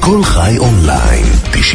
כל חי אונליין,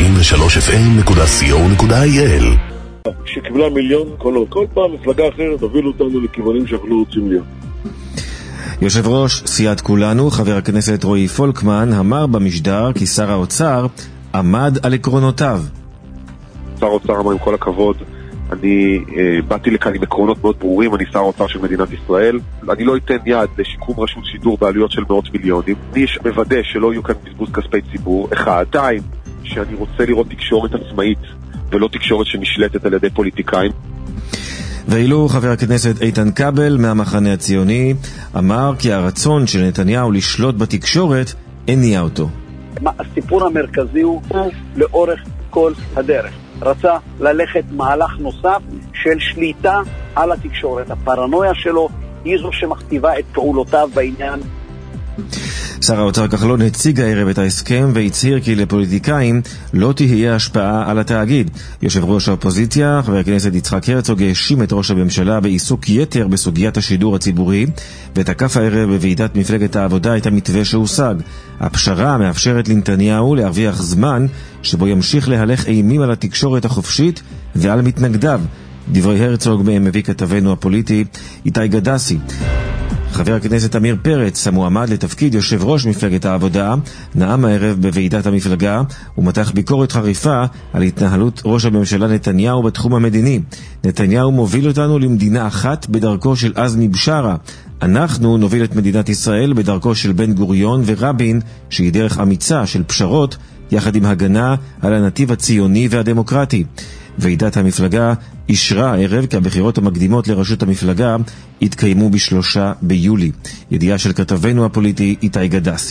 93fm.co.il. שקיבלה מיליון קולות, כל פעם מפלגה אחרת הובילו אותנו לכיוונים שאנחנו לא רוצים להיות. יושב ראש סיעת כולנו, חבר הכנסת רועי פולקמן, אמר במשדר כי שר האוצר עמד על עקרונותיו. שר האוצר אמר, עם כל הכבוד, אני באתי לכאן עם עקרונות מאוד ברורים, אני שר האוצר של מדינת ישראל, אני לא אתן יד לשיקום רשות שידור בעלויות של מאות מיליונים, אני מוודא שלא יהיו כאן בזבוז כספי ציבור, אחד, שתיים, שאני רוצה לראות תקשורת עצמאית ולא תקשורת שנשלטת על ידי פוליטיקאים. ואילו חבר הכנסת איתן כבל מהמחנה הציוני אמר כי הרצון של נתניהו לשלוט בתקשורת הניע אותו. הסיפור המרכזי הוא לאורך כל הדרך רצה ללכת מהלך נוסף של שליטה על התקשורת. הפרנויה שלו היא זו שמכתיבה את פעולותיו בעניין. שר האוצר כחלון הציג הערב את ההסכם והצהיר כי לפוליטיקאים לא תהיה השפעה על התאגיד. יושב ראש האופוזיציה, חבר הכנסת יצחק הרצוג, האשים את ראש הממשלה בעיסוק יתר בסוגיית השידור הציבורי, ותקף הערב בוועידת מפלגת העבודה את המתווה שהושג. הפשרה מאפשרת לנתניהו להרוויח זמן שבו ימשיך להלך אימים על התקשורת החופשית ועל מתנגדיו. דברי הרצוג מהם מביא כתבנו הפוליטי איתי גדסי. חבר הכנסת עמיר פרץ, המועמד לתפקיד יושב ראש מפלגת העבודה, נאם הערב בוועידת המפלגה ומתח ביקורת חריפה על התנהלות ראש הממשלה נתניהו בתחום המדיני. נתניהו מוביל אותנו למדינה אחת בדרכו של עזמי בשארה. אנחנו נוביל את מדינת ישראל בדרכו של בן גוריון ורבין, שהיא דרך אמיצה של פשרות יחד עם הגנה על הנתיב הציוני והדמוקרטי. ועידת המפלגה אישרה הערב כי הבחירות המקדימות לראשות המפלגה התקיימו ב3 ביולי. ידיעה של כתבנו הפוליטי איתי גדסי.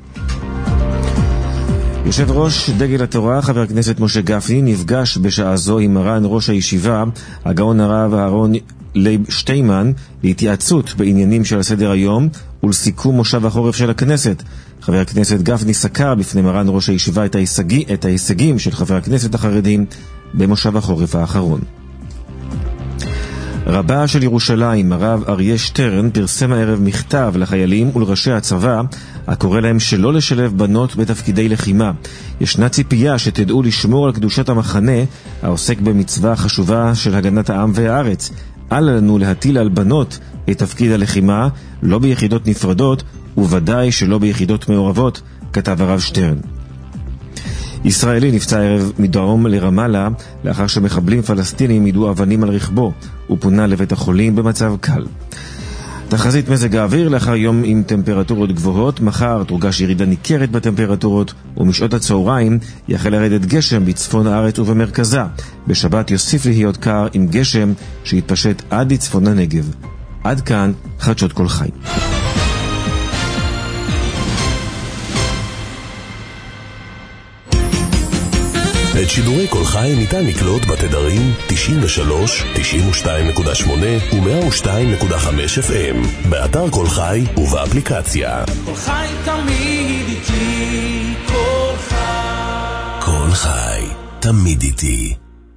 יושב ראש דגל התורה, חבר הכנסת משה גפני, נפגש בשעה זו עם מרן ראש הישיבה, הגאון הרב אהרון לייב שטיימן, להתייעצות בעניינים של סדר היום ולסיכום מושב החורף של הכנסת. חבר הכנסת גפני סקר בפני מרן ראש הישיבה את ההישגים של חבר הכנסת החרדים במושב החורף האחרון. רבה של ירושלים, הרב אריה שטרן, פרסם הערב מכתב לחיילים ולראשי הצבא הקורא להם שלא לשלב בנות בתפקידי לחימה. ישנה ציפייה שתדעו לשמור על קדושת המחנה העוסק במצווה חשובה של הגנת העם והארץ. אל לנו להטיל על בנות את תפקיד הלחימה, לא ביחידות נפרדות וודאי שלא ביחידות מעורבות, כתב הרב שטרן. ישראלי נפצע ערב מדרום לרמאללה לאחר שמחבלים פלסטינים יידו אבנים על רכבו. הוא פונה לבית החולים במצב קל. תחזית מזג האוויר לאחר יום עם טמפרטורות גבוהות, מחר תורגש ירידה ניכרת בטמפרטורות ומשעות הצהריים יחל לרדת גשם בצפון הארץ ובמרכזה. בשבת יוסיף להיות קר עם גשם שיתפשט עד לצפון הנגב. עד כאן חדשות כל חי. את שידורי כל חי ניתן לקלוט בתדרים 93, 92.8 ו-102.5 FM, באתר כל חי ובאפליקציה. כל חי תמיד איתי, כל חי. כל חי תמיד איתי.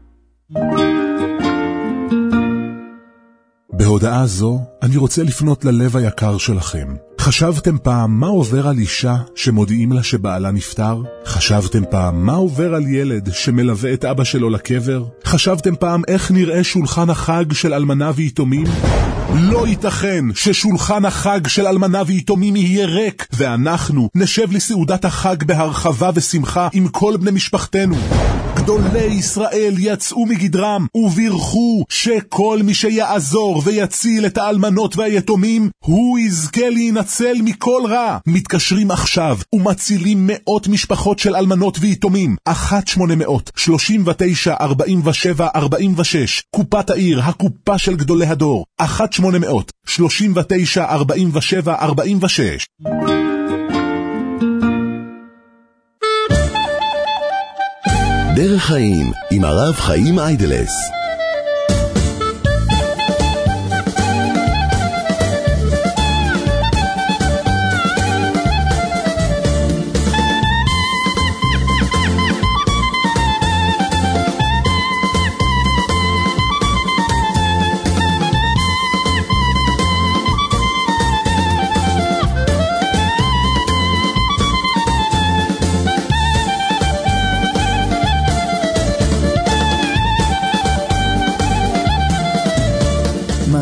בהודעה זו אני רוצה לפנות ללב היקר שלכם. חשבתם פעם מה עובר על אישה שמודיעים לה שבעלה נפטר? חשבתם פעם מה עובר על ילד שמלווה את אבא שלו לקבר? חשבתם פעם איך נראה שולחן החג של אלמנה ויתומים? לא ייתכן ששולחן החג של אלמנה ויתומים יהיה ריק ואנחנו נשב לסעודת החג בהרחבה ושמחה עם כל בני משפחתנו. גדולי ישראל יצאו מגדרם ובירכו שכל מי שיעזור ויציל את האלמנות והיתומים הוא יזכה להינצל מכל רע. מתקשרים עכשיו ומצילים מאות משפחות של אלמנות ויתומים. 1-800-39-47-46 קופת העיר, הקופה של גדולי הדור. 1-800-39-47-46. דרך חיים עם הרב חיים איידלס.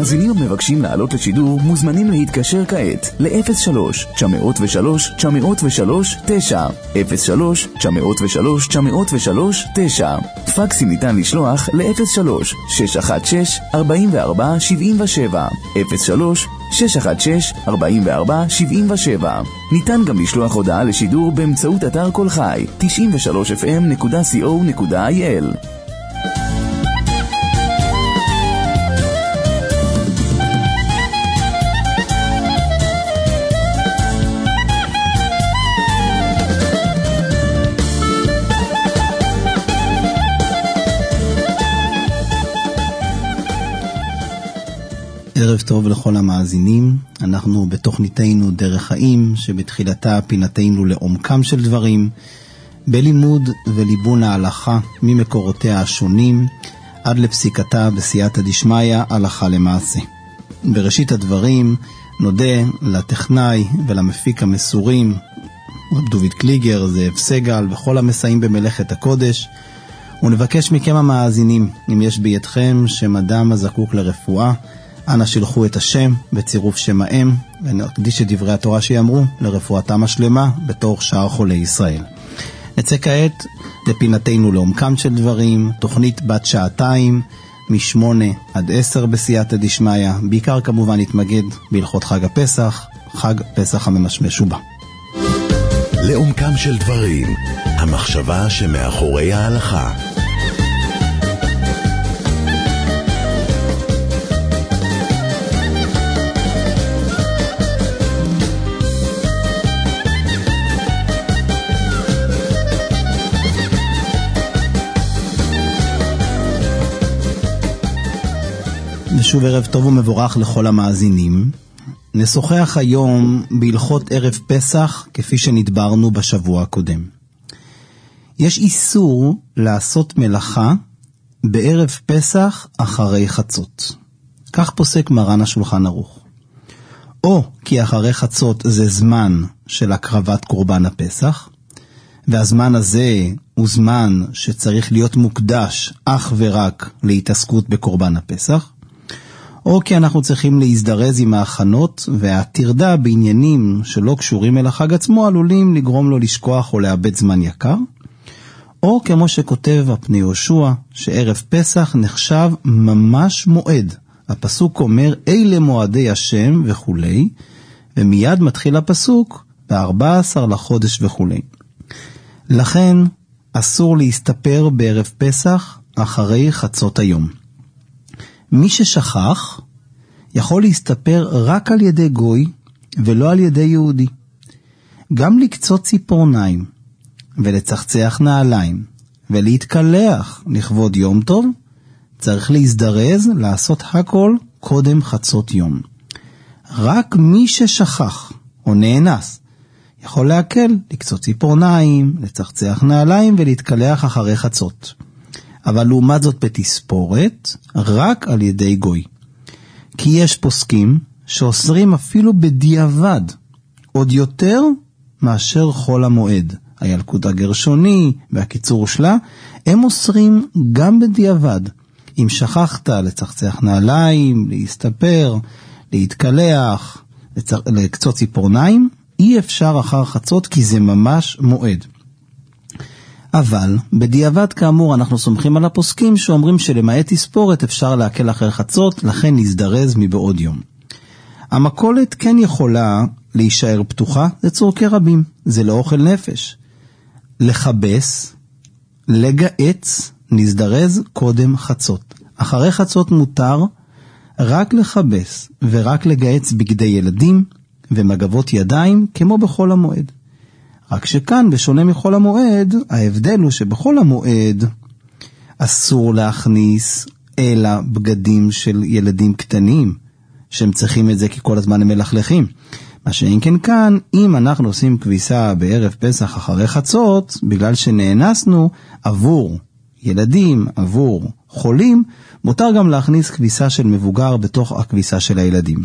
מאזינים המבקשים לעלות לשידור מוזמנים להתקשר כעת ל-03-903-903-9 03-903-903-9 פקסים ניתן לשלוח ל-03-616-4477 03-616-4477 ניתן גם לשלוח הודעה לשידור באמצעות אתר כל חי 93fm.co.il. ערב טוב לכל המאזינים, אנחנו בתוכניתנו דרך חיים, שבתחילתה פינתנו לעומקם של דברים, בלימוד וליבון ההלכה ממקורותיה השונים, עד לפסיקתה בסייעתא דשמיא הלכה למעשה. בראשית הדברים נודה לטכנאי ולמפיק המסורים, רב דוד קליגר, זאב סגל וכל המסייעים במלאכת הקודש, ונבקש מכם המאזינים, אם יש בידכם שם אדם הזקוק לרפואה, אנא שלחו את השם בצירוף שם האם, ונקדיש את דברי התורה שיאמרו לרפואתם השלמה בתור שאר חולי ישראל. נצא כעת לפינתנו לעומקם של דברים, תוכנית בת שעתיים, מ8 עד 10 בסייעתא דשמיא, בעיקר כמובן נתמקד בהלכות חג הפסח, חג פסח הממשמש ובא. לעומקם של דברים, המחשבה שמאחורי ההלכה. ושוב ערב טוב ומבורך לכל המאזינים. נשוחח היום בהלכות ערב פסח כפי שנדברנו בשבוע הקודם. יש איסור לעשות מלאכה בערב פסח אחרי חצות. כך פוסק מרן השולחן ערוך. או כי אחרי חצות זה זמן של הקרבת קורבן הפסח, והזמן הזה הוא זמן שצריך להיות מוקדש אך ורק להתעסקות בקורבן הפסח, או כי אנחנו צריכים להזדרז עם ההכנות, והתרדה בעניינים שלא קשורים אל החג עצמו עלולים לגרום לו לשכוח או לאבד זמן יקר, או כמו שכותב הפני יהושע, שערב פסח נחשב ממש מועד. הפסוק אומר, אלה מועדי השם וכולי, ומיד מתחיל הפסוק ב-14 לחודש וכולי. לכן אסור להסתפר בערב פסח אחרי חצות היום. מי ששכח יכול להסתפר רק על ידי גוי ולא על ידי יהודי. גם לקצות ציפורניים ולצחצח נעליים ולהתקלח לכבוד יום טוב, צריך להזדרז לעשות הכל קודם חצות יום. רק מי ששכח או נאנס יכול להקל, לקצות ציפורניים, לצחצח נעליים ולהתקלח אחרי חצות. אבל לעומת זאת בתספורת, רק על ידי גוי. כי יש פוסקים שאוסרים אפילו בדיעבד, עוד יותר מאשר חול המועד. הילקוט הגרשוני והקיצור שלה, הם אוסרים גם בדיעבד. אם שכחת לצחצח נעליים, להסתפר, להתקלח, לקצות ציפורניים, אי אפשר אחר חצות כי זה ממש מועד. אבל בדיעבד כאמור אנחנו סומכים על הפוסקים שאומרים שלמעט תספורת אפשר להקל אחרי חצות, לכן נזדרז מבעוד יום. המכולת כן יכולה להישאר פתוחה, זה צורכי רבים, זה לא אוכל נפש. לחבס, לגעץ, נזדרז קודם חצות. אחרי חצות מותר רק לחבס ורק לגעץ בגדי ילדים ומגבות ידיים כמו בכל המועד. רק שכאן, בשונה מכל המועד, ההבדל הוא שבכל המועד אסור להכניס אלא בגדים של ילדים קטנים, שהם צריכים את זה כי כל הזמן הם מלכלכים. מה שאין כן כאן, אם אנחנו עושים כביסה בערב פסח אחרי חצות, בגלל שנאנסנו עבור ילדים, עבור חולים, מותר גם להכניס כביסה של מבוגר בתוך הכביסה של הילדים.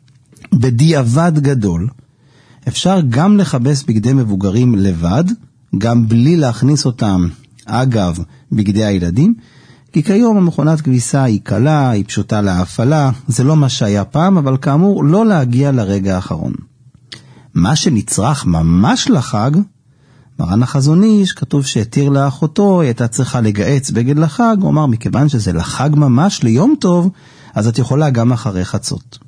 בדיעבד גדול, אפשר גם לחבס בגדי מבוגרים לבד, גם בלי להכניס אותם אגב בגדי הילדים, כי כיום המכונת כביסה היא קלה, היא פשוטה להפעלה, זה לא מה שהיה פעם, אבל כאמור לא להגיע לרגע האחרון. מה שנצרך ממש לחג, מרן החזון איש, כתוב שהתיר לאחותו, היא הייתה צריכה לגעץ בגד לחג, הוא אמר, מכיוון שזה לחג ממש ליום טוב, אז את יכולה גם אחרי חצות.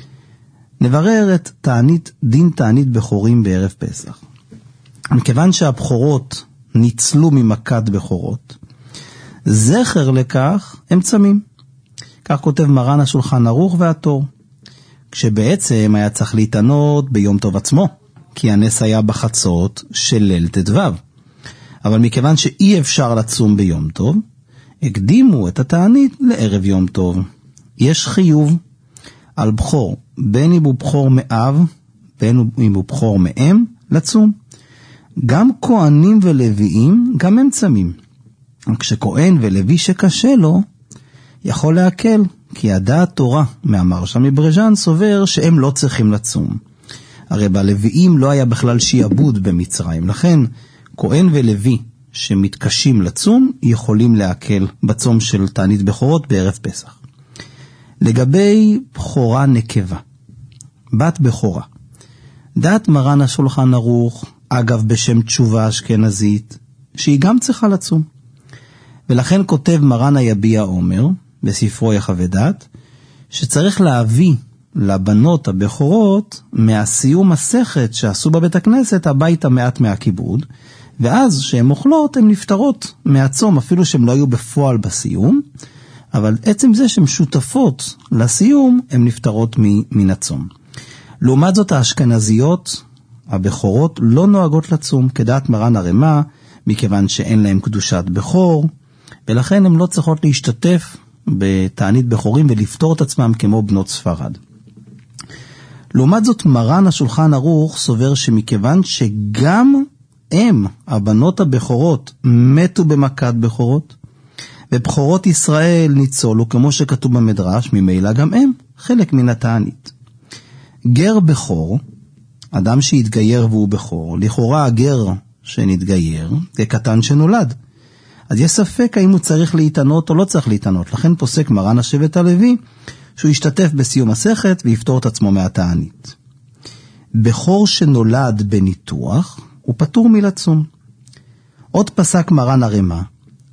נברר את דין תענית בחורים בערב פסח. מכיוון שהבחורות ניצלו ממכת בחורות, זכר לכך הם צמים. כך כותב מרן השולחן ערוך והתור. כשבעצם היה צריך להתענות ביום טוב עצמו, כי הנס היה בחצות של ליל ט"ו. אבל מכיוון שאי אפשר לצום ביום טוב, הקדימו את התענית לערב יום טוב. יש חיוב על בחור, בין אם הוא בחור מאב, בין אם הוא בחור מאם, לצום. גם כהנים ולוויים, גם הם צמים. כשכהן ולוי שקשה לו, יכול להקל, כי הדעת תורה מהמרשה מברז'ן סובר שהם לא צריכים לצום. הרי בלוויים לא היה בכלל שיעבוד במצרים, לכן כהן ולוי שמתקשים לצום יכולים להקל בצום של תענית בחורות בערב פסח. לגבי בחורה נקבה, בת בחורה, דעת מרן השולחן ערוך, אגב בשם תשובה אשכנזית, שהיא גם צריכה לצום. ולכן כותב מרן היביע עומר, בספרו יחווה דעת, שצריך להביא לבנות הבכורות מהסיום מסכת שעשו בבית הכנסת הביתה מעט מהכיבוד, ואז שהן אוכלות הן נפטרות מהצום, אפילו שהן לא היו בפועל בסיום, אבל עצם זה שהן שותפות לסיום, הן נפטרות מן הצום. לעומת זאת האשכנזיות, הבכורות, לא נוהגות לצום, כדעת מרן הרמה, מכיוון שאין להם קדושת בכור, ולכן הן לא צריכות להשתתף בתענית בכורים ולפתור את עצמם כמו בנות ספרד. לעומת זאת מרן השולחן ערוך סובר שמכיוון שגם הם, הבנות הבכורות, מתו במכת בכורות, ובכורות ישראל ניצולו, כמו שכתוב במדרש, ממילא גם הם חלק מן התענית. גר בכור, אדם שהתגייר והוא בכור, לכאורה הגר שנתגייר, כקטן שנולד. אז יש ספק האם הוא צריך להתענות או לא צריך להתענות. לכן פוסק מרן השבט הלוי שהוא ישתתף בסיום מסכת ויפתור את עצמו מהתענית. בכור שנולד בניתוח הוא פטור מלצום. עוד פסק מרן הרמה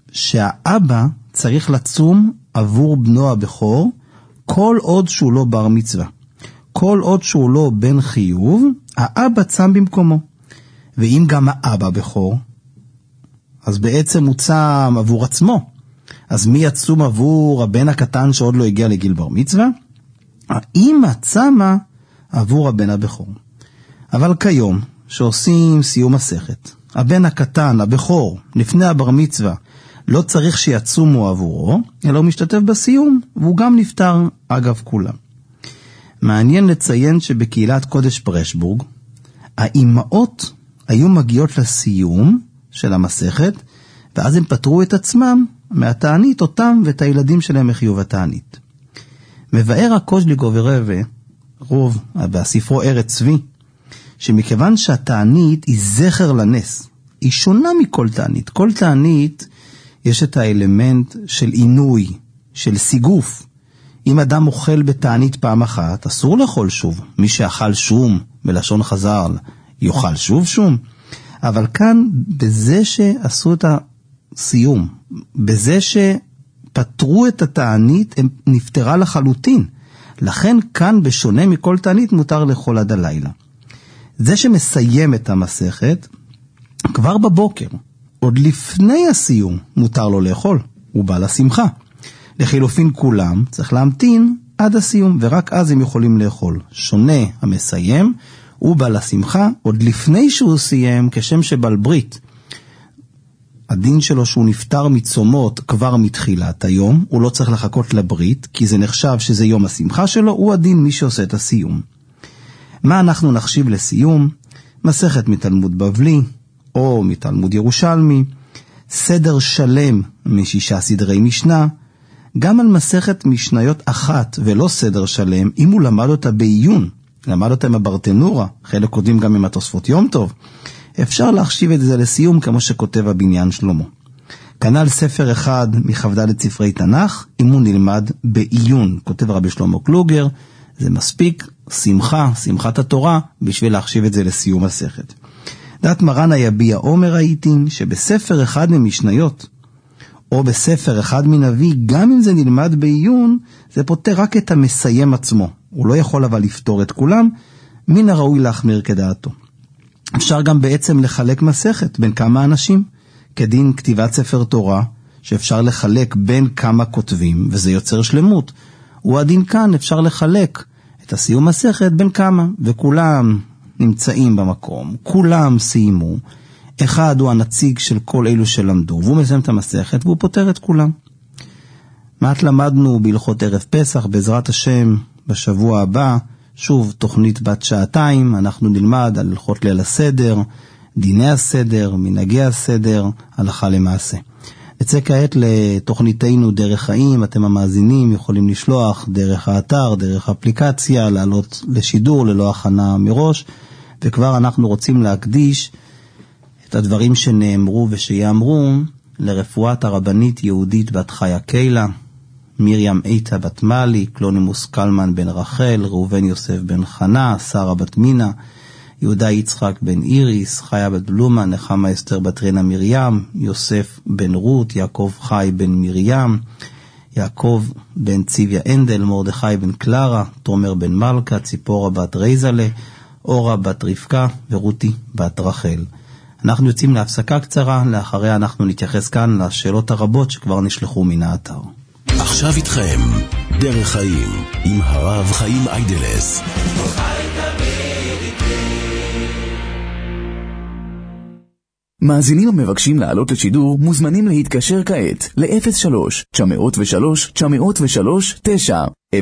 שהאבא צריך לצום עבור בנו הבכור כל עוד שהוא לא בר מצווה. כל עוד שהוא לא בן חיוב, האבא צם במקומו. ואם גם האבא בכור, אז בעצם הוא צם עבור עצמו. אז מי יצום עבור הבן הקטן שעוד לא הגיע לגיל בר מצווה? האמא צמה עבור הבן הבכור. אבל כיום, שעושים סיום מסכת, הבן הקטן, הבכור, לפני הבר מצווה, לא צריך שיצומו עבורו, אלא הוא משתתף בסיום, והוא גם נפטר אגב כולם. מעניין לציין שבקהילת קודש פרשבורג, האימהות היו מגיעות לסיום של המסכת, ואז הם פטרו את עצמם מהתענית אותם ואת הילדים שלהם מחיוב התענית. מבאר הקוז'ליגו ורבה, רוב, בספרו ארץ צבי, שמכיוון שהתענית היא זכר לנס, היא שונה מכל תענית. כל תענית יש את האלמנט של עינוי, של סיגוף. אם אדם אוכל בתענית פעם אחת, אסור לאכול שוב. מי שאכל שום, בלשון חז"ל, יאכל שוב שום. אבל כאן, בזה שעשו את הסיום, בזה שפטרו את התענית, הם נפטרה לחלוטין. לכן כאן, בשונה מכל תענית, מותר לאכול עד הלילה. זה שמסיים את המסכת, כבר בבוקר, עוד לפני הסיום, מותר לו לאכול. הוא בא לשמחה. לחילופין כולם צריך להמתין עד הסיום, ורק אז הם יכולים לאכול. שונה המסיים, הוא בא לשמחה, עוד לפני שהוא סיים, כשם שבעל ברית. הדין שלו שהוא נפטר מצומות כבר מתחילת היום, הוא לא צריך לחכות לברית, כי זה נחשב שזה יום השמחה שלו, הוא הדין מי שעושה את הסיום. מה אנחנו נחשיב לסיום? מסכת מתלמוד בבלי, או מתלמוד ירושלמי, סדר שלם משישה סדרי משנה, גם על מסכת משניות אחת ולא סדר שלם, אם הוא למד אותה בעיון, למד אותה עם הברטנורה, חלק קודם גם עם התוספות יום טוב, אפשר להחשיב את זה לסיום כמו שכותב הבניין שלמה. כנ"ל ספר אחד מחב"ד ספרי תנ"ך, אם הוא נלמד בעיון, כותב רבי שלמה קלוגר, זה מספיק שמחת התורה, בשביל להחשיב את זה לסיום מסכת. דעת מרן היביע עומר העיתים, שבספר אחד ממשניות, או בספר אחד מנביא, גם אם זה נלמד בעיון, זה פותר רק את המסיים עצמו. הוא לא יכול אבל לפתור את כולם, מן הראוי להחמיר כדעתו. אפשר גם בעצם לחלק מסכת בין כמה אנשים, כדין כתיבת ספר תורה, שאפשר לחלק בין כמה כותבים, וזה יוצר שלמות. והדין כאן אפשר לחלק את הסיום מסכת בין כמה, וכולם נמצאים במקום, כולם סיימו, אחד הוא הנציג של כל אלו שלמדו, והוא מסיים את המסכת והוא פותר את כולם. מעט למדנו בהלכות ערב פסח, בעזרת השם בשבוע הבא, שוב תוכנית בת שעתיים, אנחנו נלמד על הלכות ליל הסדר, דיני הסדר, מנהגי הסדר, הלכה למעשה. נצא כעת לתוכניתנו דרך חיים, אתם המאזינים יכולים לשלוח דרך האתר, דרך האפליקציה, לעלות לשידור ללא הכנה מראש, וכבר אנחנו רוצים להקדיש את הדברים שנאמרו ושיאמרו לרפואת הרבנית יהודית בת חיה קיילה, מרים איתה בת מלי, קלונימוס קלמן בן רחל, ראובן יוסף בן חנה, שרה בת מינה, יהודה יצחק בן איריס, חיה בת בלומה, נחמה אסתר בת רנה מרים, יוסף בן רות, יעקב חי בן מרים, יעקב בן ציוויה אנדל, מרדכי בן קלרה, תומר בן מלכה, ציפורה בת רייזלה, אורה בת רבקה ורותי בת רחל. אנחנו יוצאים להפסקה קצרה, לאחריה אנחנו נתייחס כאן לשאלות הרבות שכבר נשלחו מן האתר. עכשיו איתכם, דרך חיים, עם הרב חיים איידלס. מאזינים המבקשים לעלות לשידור מוזמנים להתקשר כעת ל-03-903-903-9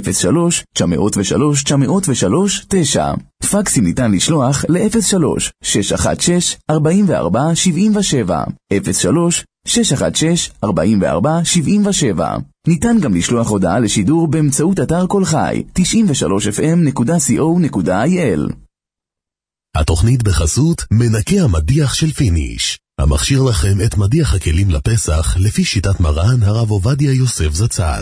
03-903-903-9 פקסים ניתן לשלוח ל-03-616-4477 03-616-4477 ניתן גם לשלוח הודעה לשידור באמצעות אתר כל חי 93fm.co.il. התוכנית בחסות מנקה המדיח של פיניש, המכשיר לכם את מדיח הכלים לפסח לפי שיטת מרן הרב עובדיה יוסף זצ"ל.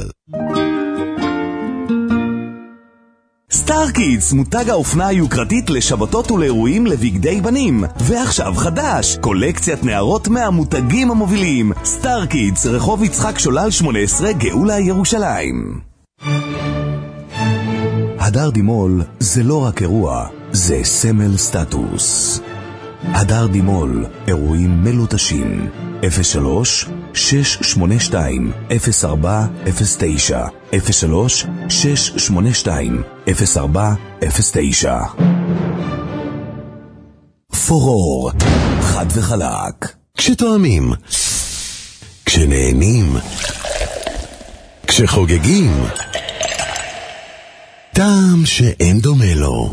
סטארקידס, מותג האופנה היוקרתית לשבתות ולאירועים לבגדי בנים. ועכשיו חדש, קולקציית נערות מהמותגים המובילים. סטארקידס, רחוב יצחק שולל 18, גאולה ירושלים. הדר דימול זה לא רק אירוע, זה סמל סטטוס. הדר דימול, אירועים מלוטשים. 03-682-0409 03-682-0409 פורור, חד וחלק. כשתואמים, כשנהנים, כשחוגגים, טעם שאין דומה לו.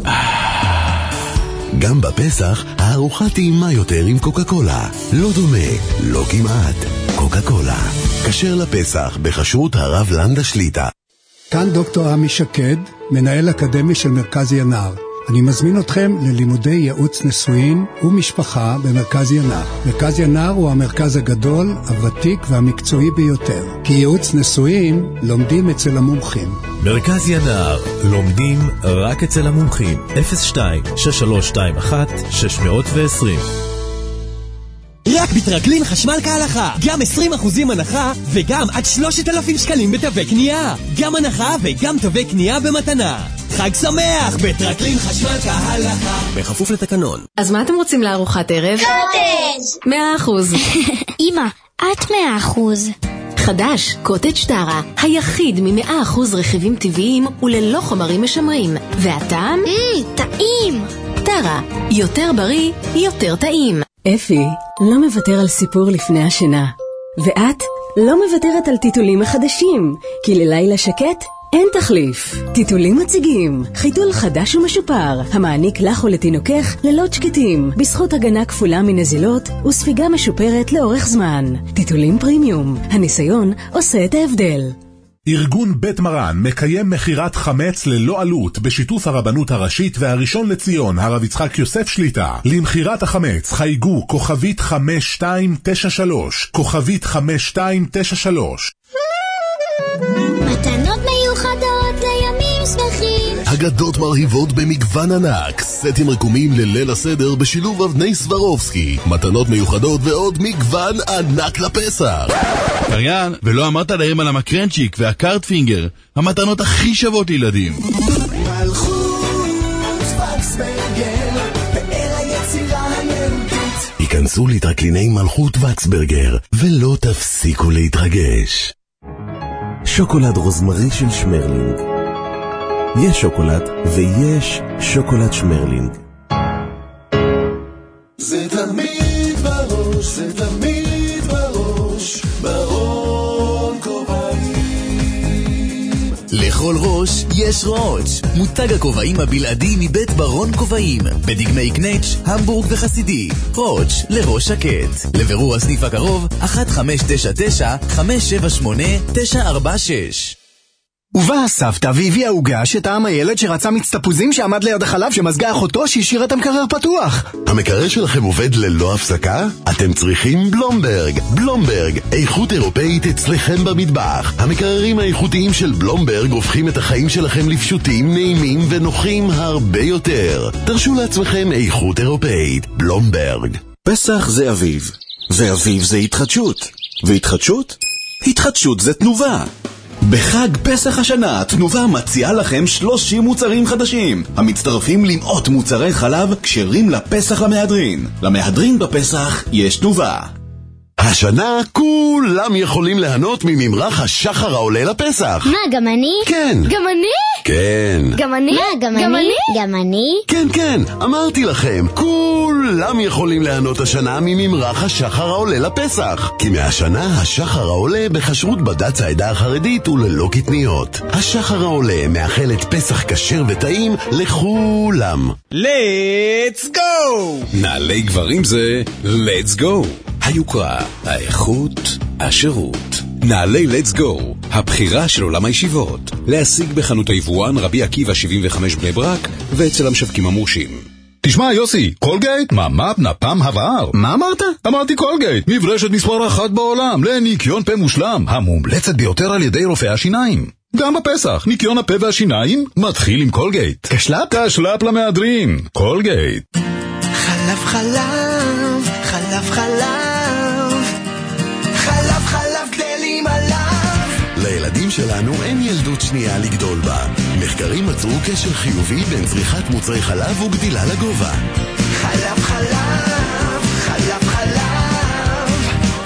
גם בפסח הארוחה טעימה יותר עם קוקה קולה. לא דומה, לא כמעט. קוקה קולה, כשר לפסח בכשרות הרב לנדה שליטה. כאן דוקטור עמי שקד, מנהל אקדמי של מרכז ינר. אני מזמין אתכם ללימודי ייעוץ נישואין ומשפחה במרכז ינר. מרכז ינר הוא המרכז הגדול, הוותיק והמקצועי ביותר. כי ייעוץ נישואין לומדים אצל המומחים. מרכז ינר, לומדים רק אצל המומחים. 02-6321-620. רק בטרקלין חשמל כהלכה, גם 20% הנחה וגם עד 3,000 שקלים בתווי קנייה. גם הנחה וגם תווי קנייה במתנה. חג שמח בטרקלין חשמל כהלכה, בכפוף לתקנון. אז מה אתם רוצים לארוחת ערב? קוטג' 100%. אמא, את 100%. חדש, קוטג' טרה, היחיד מ100% רכיבים טבעיים וללא חומרים משמרים. והטעם? טעים. טרה, יותר בריא, יותר טעים. אפי לא מוותר על סיפור לפני השינה, ואת לא מוותרת על טיטולים החדשים, כי ללילה שקט אין תחליף. טיטולים מציגים חיתול חדש ומשופר המעניק לך ולתינוקך לילות שקטים בזכות הגנה כפולה מנזילות וספיגה משופרת לאורך זמן. טיטולים פרימיום, הניסיון עושה את ההבדל. ארגון בית מרן מקיים מחירת חמץ ללא עלות בשיתוף הרבנות הראשית והראשון לציון הרב יצחק יוסף שליטה. למחירת החמץ חייגו כוכבית 5293, כוכבית 5293. מתנות מיוחדות לימים שמחים, הגדות מרהיבות במגוון ענק, סטים רקומים לליל הסדר בשילוב אבני סברובסקי, מתנות מיוחדות ועוד מגוון ענק לפסח. קריין, ולא אמרת להם על המקרנצ'יק והקארטפינגר, המתנות הכי שוות לילדים. מלכות וקסברגר, פאר היצירה היהודית. היכנסו לטרקליני מלכות וקסברגר ולא תפסיקו להתרגש. שוקולד רוזמרי של שמרלינג. יש שוקולד ויש שוקולד שמרלינג. זה תמיד בראש, זה תמיד בראש, ברון כובעים. לכל ראש יש ראש. מותג הכובעים הבלעדי מבית ברון כובעים, בדגמי קנץ', המבורג וחסידי. ראש לראש שקט. לבירור הסניף הקרוב 1599-578-946. ובאה סבתא והביאה עוגה שטעם הילד שרצה מיץ תפוזים שעמד ליד החלב שמזגה אחותו שהשאיר את המקרר פתוח. המקרר שלכם עובד ללא הפסקה? אתם צריכים בלומברג. בלומברג, איכות אירופאית אצלכם במטבח. המקררים האיכותיים של בלומברג הופכים את החיים שלכם לפשוטים, נעימים ונוחים הרבה יותר. תרשו לעצמכם איכות אירופאית. בלומברג. פסח זה אביב, ואביב זה התחדשות, והתחדשות? התחדשות זה תנובה. בחג פסח השנה, תנובה מציעה לכם 30 מוצרים חדשים, המצטרפים למאות מוצרי חלב כשרים לפסח למהדרין. למהדרין בפסח יש תנובה. השנה כולם יכולים ליהנות מממרח השחר העולה לפסח. מה, גם אני? כן. גם אני? כן. גם אני? מה, גם אני? גם אני? כן, כן, אמרתי לכם, כולם יכולים ליהנות השנה מממרח השחר העולה לפסח. כי מהשנה השחר העולה בכשרות בד"ץ העדה החרדית וללא קטניות. השחר העולה מאחל את פסח כשר וטעים לכולם. Let's go! נעלי גברים זה Let's go. היוקרה, האיכות, השירות. נעלי Let's Go, הבחירה של עולם הישיבות. להשיג בחנות היבואן רבי עקיבא 75 בני ברק ואצל המשווקים המורשים. תשמע יוסי, קולגייט, ממ"פ נפם הבהר. מה אמרת? אמרתי קולגייט, מברשת מספר אחת בעולם לניקיון פה מושלם, המומלצת ביותר על ידי רופאי השיניים. גם בפסח, ניקיון הפה והשיניים מתחיל עם קולגייט. כשלאפ? כשלאפ למהדרין, קולגייט. חלב חלב, חלב חלב, חלב חלב גדלים עליו. לילדים שלנו אין ילדות שנייה לגדול בה. מחקרים מצאו קשר חיובי בין צריכת מוצרי חלב וגדילה לגובה. חלב חלב, חלב חלב,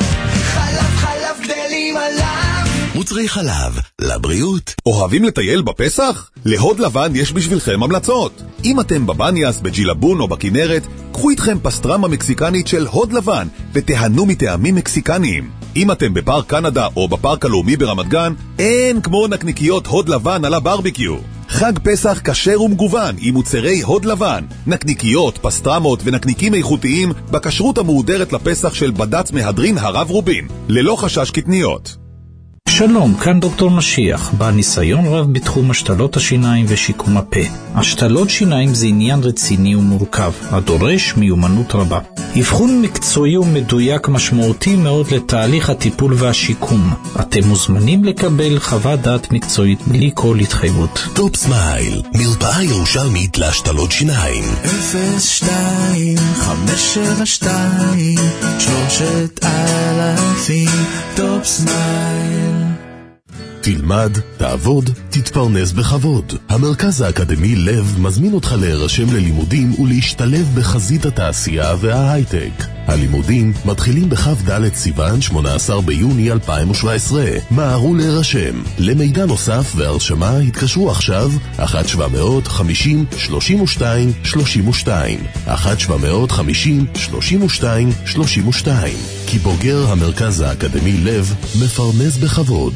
חלב חלב גדלים עליו. מוצרי חלב, לבריאות. אוהבים לטייל בפסח? להוד לבן יש בשבילכם המלצות. אם אתם בבניאס, בג'ילבון או בכנרת, קחו איתכם פסטרמה מקסיקנית של הוד לבן ותיהנו מטעמים מקסיקניים. אם אתם בפארק קנדה או בפארק הלאומי ברמת גן, אין כמו נקניקיות הוד לבן על הברביקיו. חג פסח כשר ומגוון עם מוצרי הוד לבן, נקניקיות, פסטרמות ונקניקים איכותיים בכשרות המהודרת לפסח של בד"ץ מהדרין הרב רובין, ללא חשש קטניות. שלום, כאן דוקטור משיח, בעל ניסיון רב בתחום השתלות השיניים ושיקום הפה. השתלות שיניים זה עניין רציני ומורכב, הדורש מיומנות רבה. אבחון מקצועי ומדויק משמעותי מאוד לתהליך הטיפול והשיקום. אתם מוזמנים לקבל חוות דעת מקצועית בלי כל התחייבות. טופ סמייל, מרפאה ירושלמית להשתלות שיניים. 02-572-3000 טופ סמייל. תלמד, תעבוד, תתפרנס בכבוד. המרכז האקדמי לב מזמין אותך להירשם ללימודים ולהשתלב בחזית התעשייה וההייטק. הלימודים מתחילים בכ"ד סיוון 18 ביוני 2017. מהרו להירשם. למידע נוסף והרשמה התקשרו עכשיו 1-750-32-32 1-750-32-32 כי בוגר המרכז האקדמי לב מפרנס בכבוד.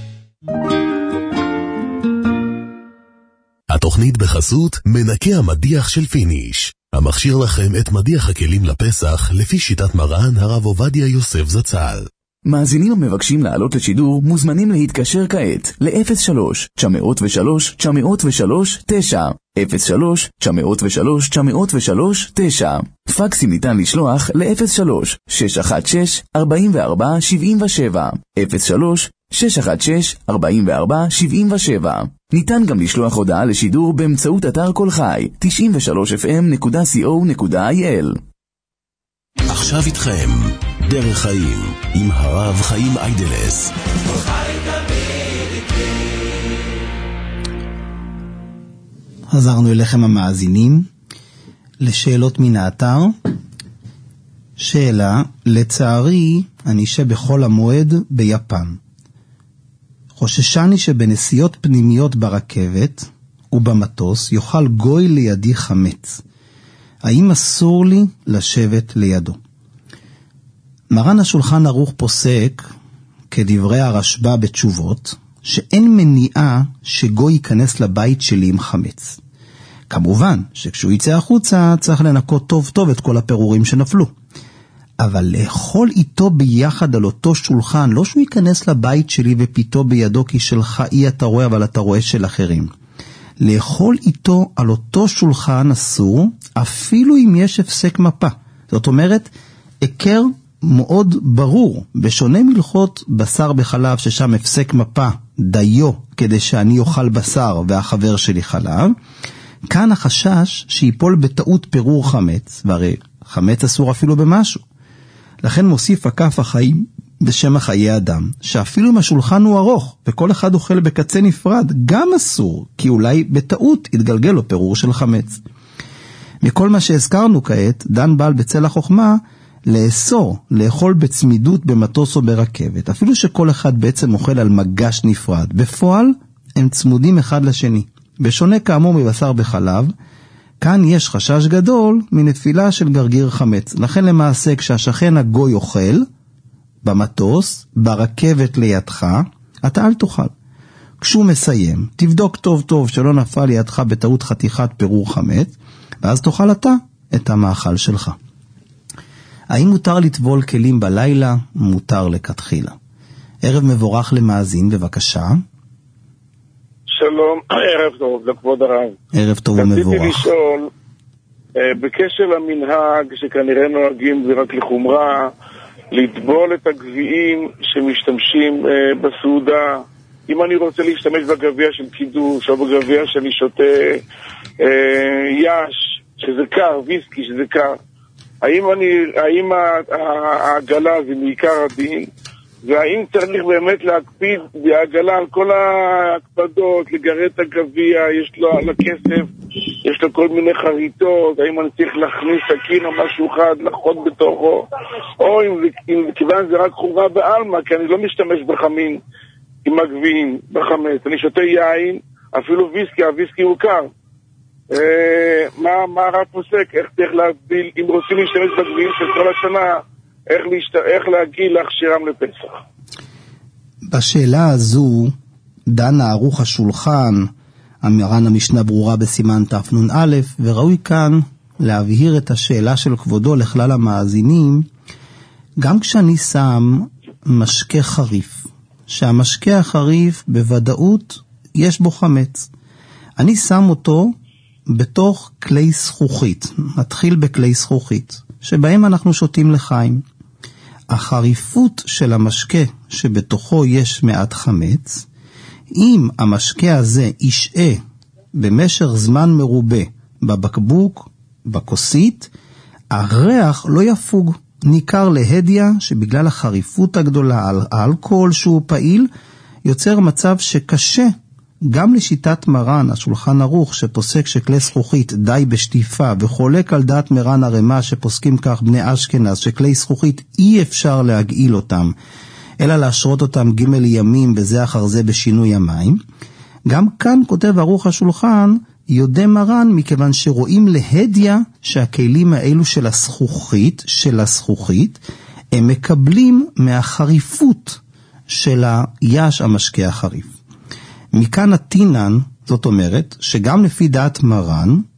התוכנית בחסות מנקה המדיח של פיניש, המכשיר לכם את מדיח הכלים לפסח לפי שיטת מרן הרב עובדיה יוסף זצ"ל. מאזינים המבקשים לעלות לשידור מוזמנים להתקשר כעת ל-03-903-903-9 03-903-903-9 פקסים ניתן לשלוח ל-03-616-4477 03-616-4477 ניתן גם לשלוח הודעה לשידור באמצעות אתר כל חי 93fm.co.il. עכשיו איתכם דרך חיים עם הרב חיים איידלס. חזרנו אליכם המאזינים לשאלות מן האתר. שאלה, לצערי אני שבכל המועד ביפן. חוששני שבנסיעות פנימיות ברכבת ובמטוס יאכל גוי לידי חמץ. האם אסור לי לשבת לידו? מרן השולחן ערוך פוסק, כדברי הרשב"א בתשובות, שאין מניעה שגוי ייכנס לבית שלי עם חמץ. כמובן שכשהוא יצא החוצה צריך לנקות טוב טוב את כל הפירורים שנפלו. אבל לאכול איתו ביחד על אותו שולחן, לא שהוא ייכנס לבית שלי ופיתו בידו כי שלך אי אתה רואה אבל אתה רואה של אחרים. לאכול איתו על אותו שולחן אסור, אפילו אם יש הפסק מפה. זאת אומרת, עיקר מאוד ברור, בשונה מלכות בשר בחלב ששם הפסק מפה דיו כדי שאני אוכל בשר והחבר שלי חלב, כאן החשש שיפול בטעות פירור חמץ, והרי חמץ אסור אפילו במשהו. לכן מוסיף הכף החיים בשם החיי אדם, שאפילו אם השולחן הוא ארוך וכל אחד אוכל בקצה נפרד, גם אסור, כי אולי בטעות יתגלגל לו פירור של חמץ. מכל מה שהזכרנו כעת, דן בעל בצל החוכמה לאסור, לאכול בצמידות במטוס או ברכבת, אפילו שכל אחד בעצם אוכל על מגש נפרד. בפועל הם צמודים אחד לשני. בשונה כאמור מבשר בחלב, כאן יש חשש גדול מנפילה של גרגיר חמץ. לכן למעשה כשהשכן הגוי אוכל, במטוס, ברכבת לידך, אתה אל תאכל. כשהוא מסיים, תבדוק טוב טוב שלא נפל לידך בטעות חתיכת פירור חמץ, ואז תאכל אתה את המאכל שלך. האם מותר לטבול כלים בלילה? מותר לכתחילה. ערב מבורך למאזין, בבקשה. שלום, ערב טוב לכבוד הרב. ערב טוב ומבורך. רציתי לשאול, בקשר למנהג שכנראה נוהגים זה רק לחומרה, לטבול את הגביעים שמשתמשים בסעודה. אם אני רוצה להשתמש בגביע של קידוש או בגביע שאני שותה יש, שזה קר, ויסקי שזה קר, האם העגלה זה מעיקר הדין, והאם צריך באמת להקפיד בעגלה על כל ההקפדות, לגרד את הגביע, יש לו על הכסף, יש לו כל מיני חריטות, האם אני צריך להכניס סכין או משהו אחד, לחוד בתוכו, או אם כיוון זה רק חומרה בעלמה, כי אני לא משתמש בחמין עם הגביעים, בחמץ, אני שותה יין, אפילו ויסקי, הוויסקי הוא קר. מה הרב פוסק, איך צריך להגביל, אם רוצים להשתמש בגביעים של כל השנה, איך להגיל להכשירם לפסח? בשאלה הזו דן ערוך השולחן, מרן המשנה ברורה בסימן תנ"א, וראוי כאן להבהיר את השאלה של כבודו לכלל המאזינים. גם כשאני שם משקה חריף, שהמשקה החריף בוודאות יש בו חמץ, אני שם אותו בתוך כלי זכוכית, נתחיל בכלי זכוכית, שבהם אנחנו שותים לחיים. החריפות של המשקה שבתוכו יש מעט חמץ, אם המשקה הזה ישעה במשך זמן מרובה בבקבוק, בכוסית, הריח לא יפוג. ניכר להדיה שבגלל החריפות הגדולה, האלכוהול שהוא פעיל, יוצר מצב שקשה, גם לשיטת מרן, השולחן ערוך שפוסק שכלי זכוכית די בשטיפה, וחולק על דעת מרן הרמה שפוסקים כך בני אשכנז, שכלי זכוכית אי אפשר להגעיל אותם, אלא להשרות אותם ג' ימים בזה אחר זה בשינוי המים. גם כאן כותב ערוך השולחן, יודע מרן מכיוון שרואים להדיה שהכלים האלו של הזכוכית, הם מקבלים מהחריפות של היש המשקה החריף. מכאן התינן, זאת אומרת, שגם לפי דעת מרן,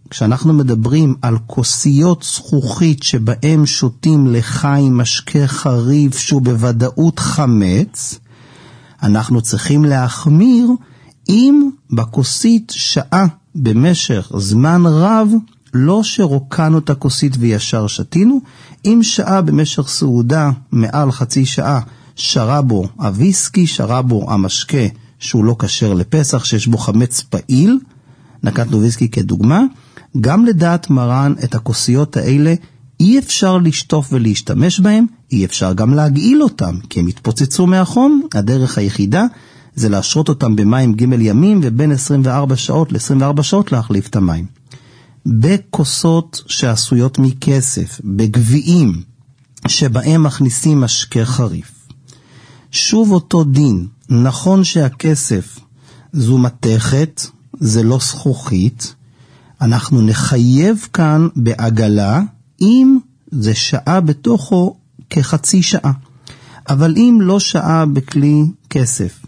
כשאנחנו מדברים על כוסיות זכוכית שבהם שותים לחיים משקה חריף שהוא בוודאות חמץ, אנחנו צריכים להחמיר אם בכוסית שעה במשך זמן רב, לא שרוקנו את הכוסית וישר שתינו, אם שעה במשך סעודה מעל חצי שעה שרה בו הוויסקי, שרה בו המשקה שהוא לא כשר לפסח, שיש בו חמץ פעיל, נקטנו ויסקי כדוגמה, גם לדעת מרן את הכוסיות האלה אי אפשר לשטוף ולהשתמש בהם, אי אפשר גם להגעיל אותם, כי הם התפוצצו מהחום. הדרך היחידה זה להשרות אותם במים ג' ימים, ובין 24 שעות ל-24 שעות להחליף את המים. בכוסות שעשויות מכסף, בגביעים שבהם מכניסים משקה חריף, שוב אותו דין. נכון שהכסף זו מתכת, זה לא זכוכית, אנחנו נחייב כאן בעגלה אם זה שעה בתוכו כחצי שעה. אבל אם לא שעה בכלי כסף,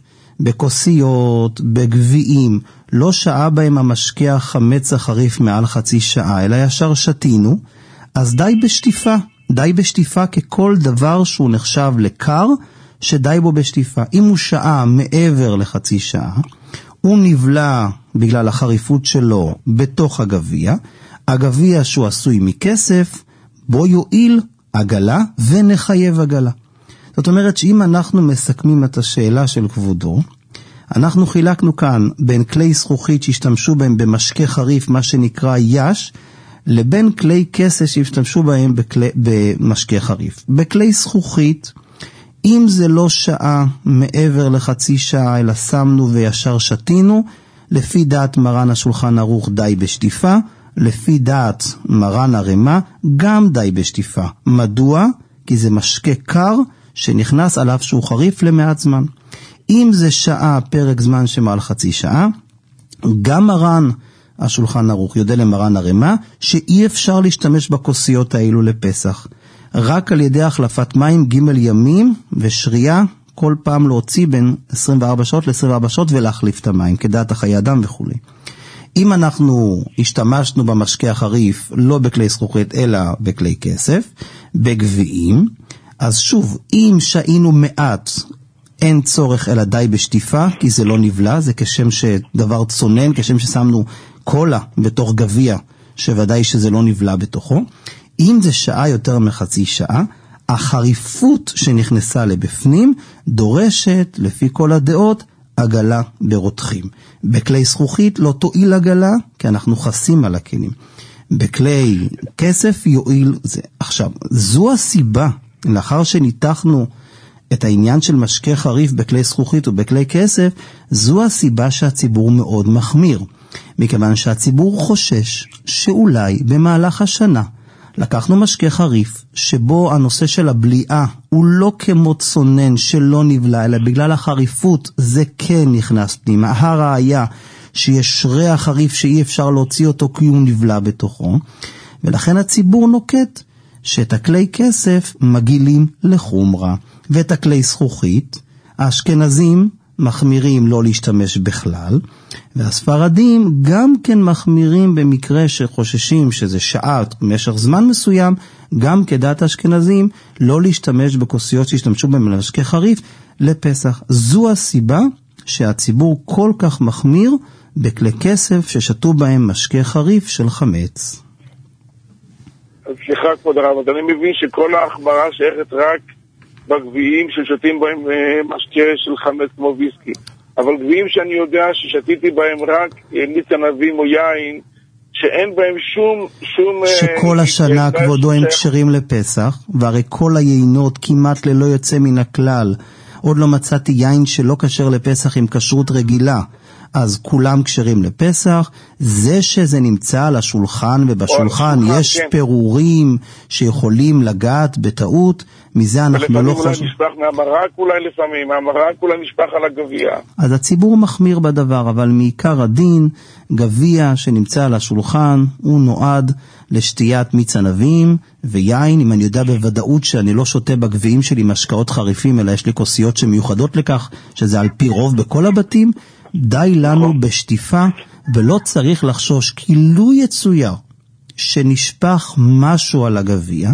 בכוסיות, בגביעים, לא שעה בהם המשקה החמץ החריף מעל חצי שעה, אלא ישר שתינו, אז די בשטיפה. די בשטיפה ככל דבר שהוא נחשב לקר, שדי בו בשטיפה. אם הוא שעה מעבר לחצי שעה, הוא נבלע בגלל החריפות שלו בתוך הגביע, הגביע שהוא עשוי מכסף, בו יועיל עגלה ונחייב עגלה. זאת אומרת שאם אנחנו מסכמים את השאלה של כבודו, אנחנו חילקנו כאן בין כלי זכוכית שהשתמשו בהם במשקה חריף, מה שנקרא יש, לבין כלי כסף שהשתמשו בהם במשקה חריף. בכלי זכוכית, אם זה לא שעה מעבר לחצי שעה, אלא שמנו וישר שתינו, לפי דעת מרן השולחן ערוך די בשטיפה, לפי דעת מרן הרמה גם די בשטיפה. מדוע? כי זה משקה קר שנכנס עליו שהוא חריף למעט זמן. אם זה שעה, פרק זמן שמעל חצי שעה, גם מרן השולחן ערוך יודע למרן הרמה שאי אפשר להשתמש בכוסיות האלו לפסח. רק על ידי החלפת מים ג' ימים ושרייה, כל פעם להוציא בין 24 שעות ל-24 שעות ולהחליף את המים, כדעת החיי אדם וכו'. אם אנחנו השתמשנו במשקה החריף לא בכלי זכוכית אלא בכלי כסף, בגביעים, אז שוב, אם שהינו מעט, אין צורך אלא די בשטיפה, כי זה לא נבלע, זה כשם שדבר צונן, כשם ששמנו קולה בתוך גביע, שוודאי שזה לא נבלע בתוכו. אם זה שעה יותר מחצי שעה, החריפות שנכנסה לבפנים דורשת, לפי כל הדעות, עגלה ברותחים. בכלי זכוכית לא תועיל עגלה, כי אנחנו חסים על הכלים. בכלי כסף יועיל זה. עכשיו, זו הסיבה, לאחר שניתחנו את העניין של משקה חריף בכלי זכוכית ובכלי כסף, זו הסיבה שהציבור מאוד מחמיר. מכיוון שהציבור חושש שאולי במהלך השנה לקחנו משקה חריף שבו הנושא של הבליעה הוא לא כמו צונן שלא נבלע, אלא בגלל החריפות זה כן נכנס פנימה. הראיה שיש ריח חריף שאי אפשר להוציא אותו כי הוא נבלע בתוכו, ולכן הציבור נוקט שאת הכלי כסף מגילים לחומרה, ואת הכלי זכוכית האשכנזים מחמירים לא להשתמש בכלל, והספרדים גם כן מחמירים במקרה שחוששים שזה שעה במשך זמן מסוים, גם כדעת האשכנזים לא להשתמש בכוסיות שהשתמשו בהם למשקה חריף לפסח. זו הסיבה שהציבור כל כך מחמיר בכלי כסף ששתו בהם משקה חריף של חמץ. סליחה כבוד הרב, אז אני מבין שכל ההחמרה שייכת רק בגביעים ששתים בהם משקה של חמץ כמו ויסקי, אבל גביעים שאני יודע ששתיתי בהם רק מיץ ענבים או יין, שאין בהם שום שכל השנה כבודו הם כשרים לפסח, והרי כל היינות כמעט ללא יוצא מן הכלל, עוד לא מצאתי יין שלא כשר לפסח עם כשרות רגילה, אז כולם כשרים לפסח. זה שזה נמצא על השולחן ובשולחן יש כן. פירורים שיכולים לגעת בטעות, מזה אנחנו לא חושבים. נשפך מהמרק אולי לפעמים, מהמרק אולי נשפך על הגביע. אז הציבור מחמיר בדבר, אבל מעיקר הדין, גביע שנמצא על השולחן הוא נועד לשתיית מיץ ענבים ויין. אם אני יודע בוודאות שאני לא שותה בגביעים שלי משקאות חריפים, אלא יש לי כוסיות שמיוחדות לכך, שזה על פי רוב בכל הבתים, די לנו בשטיפה, ולא צריך לחשוש, כי לו יצויר שנשפך משהו על הגביע,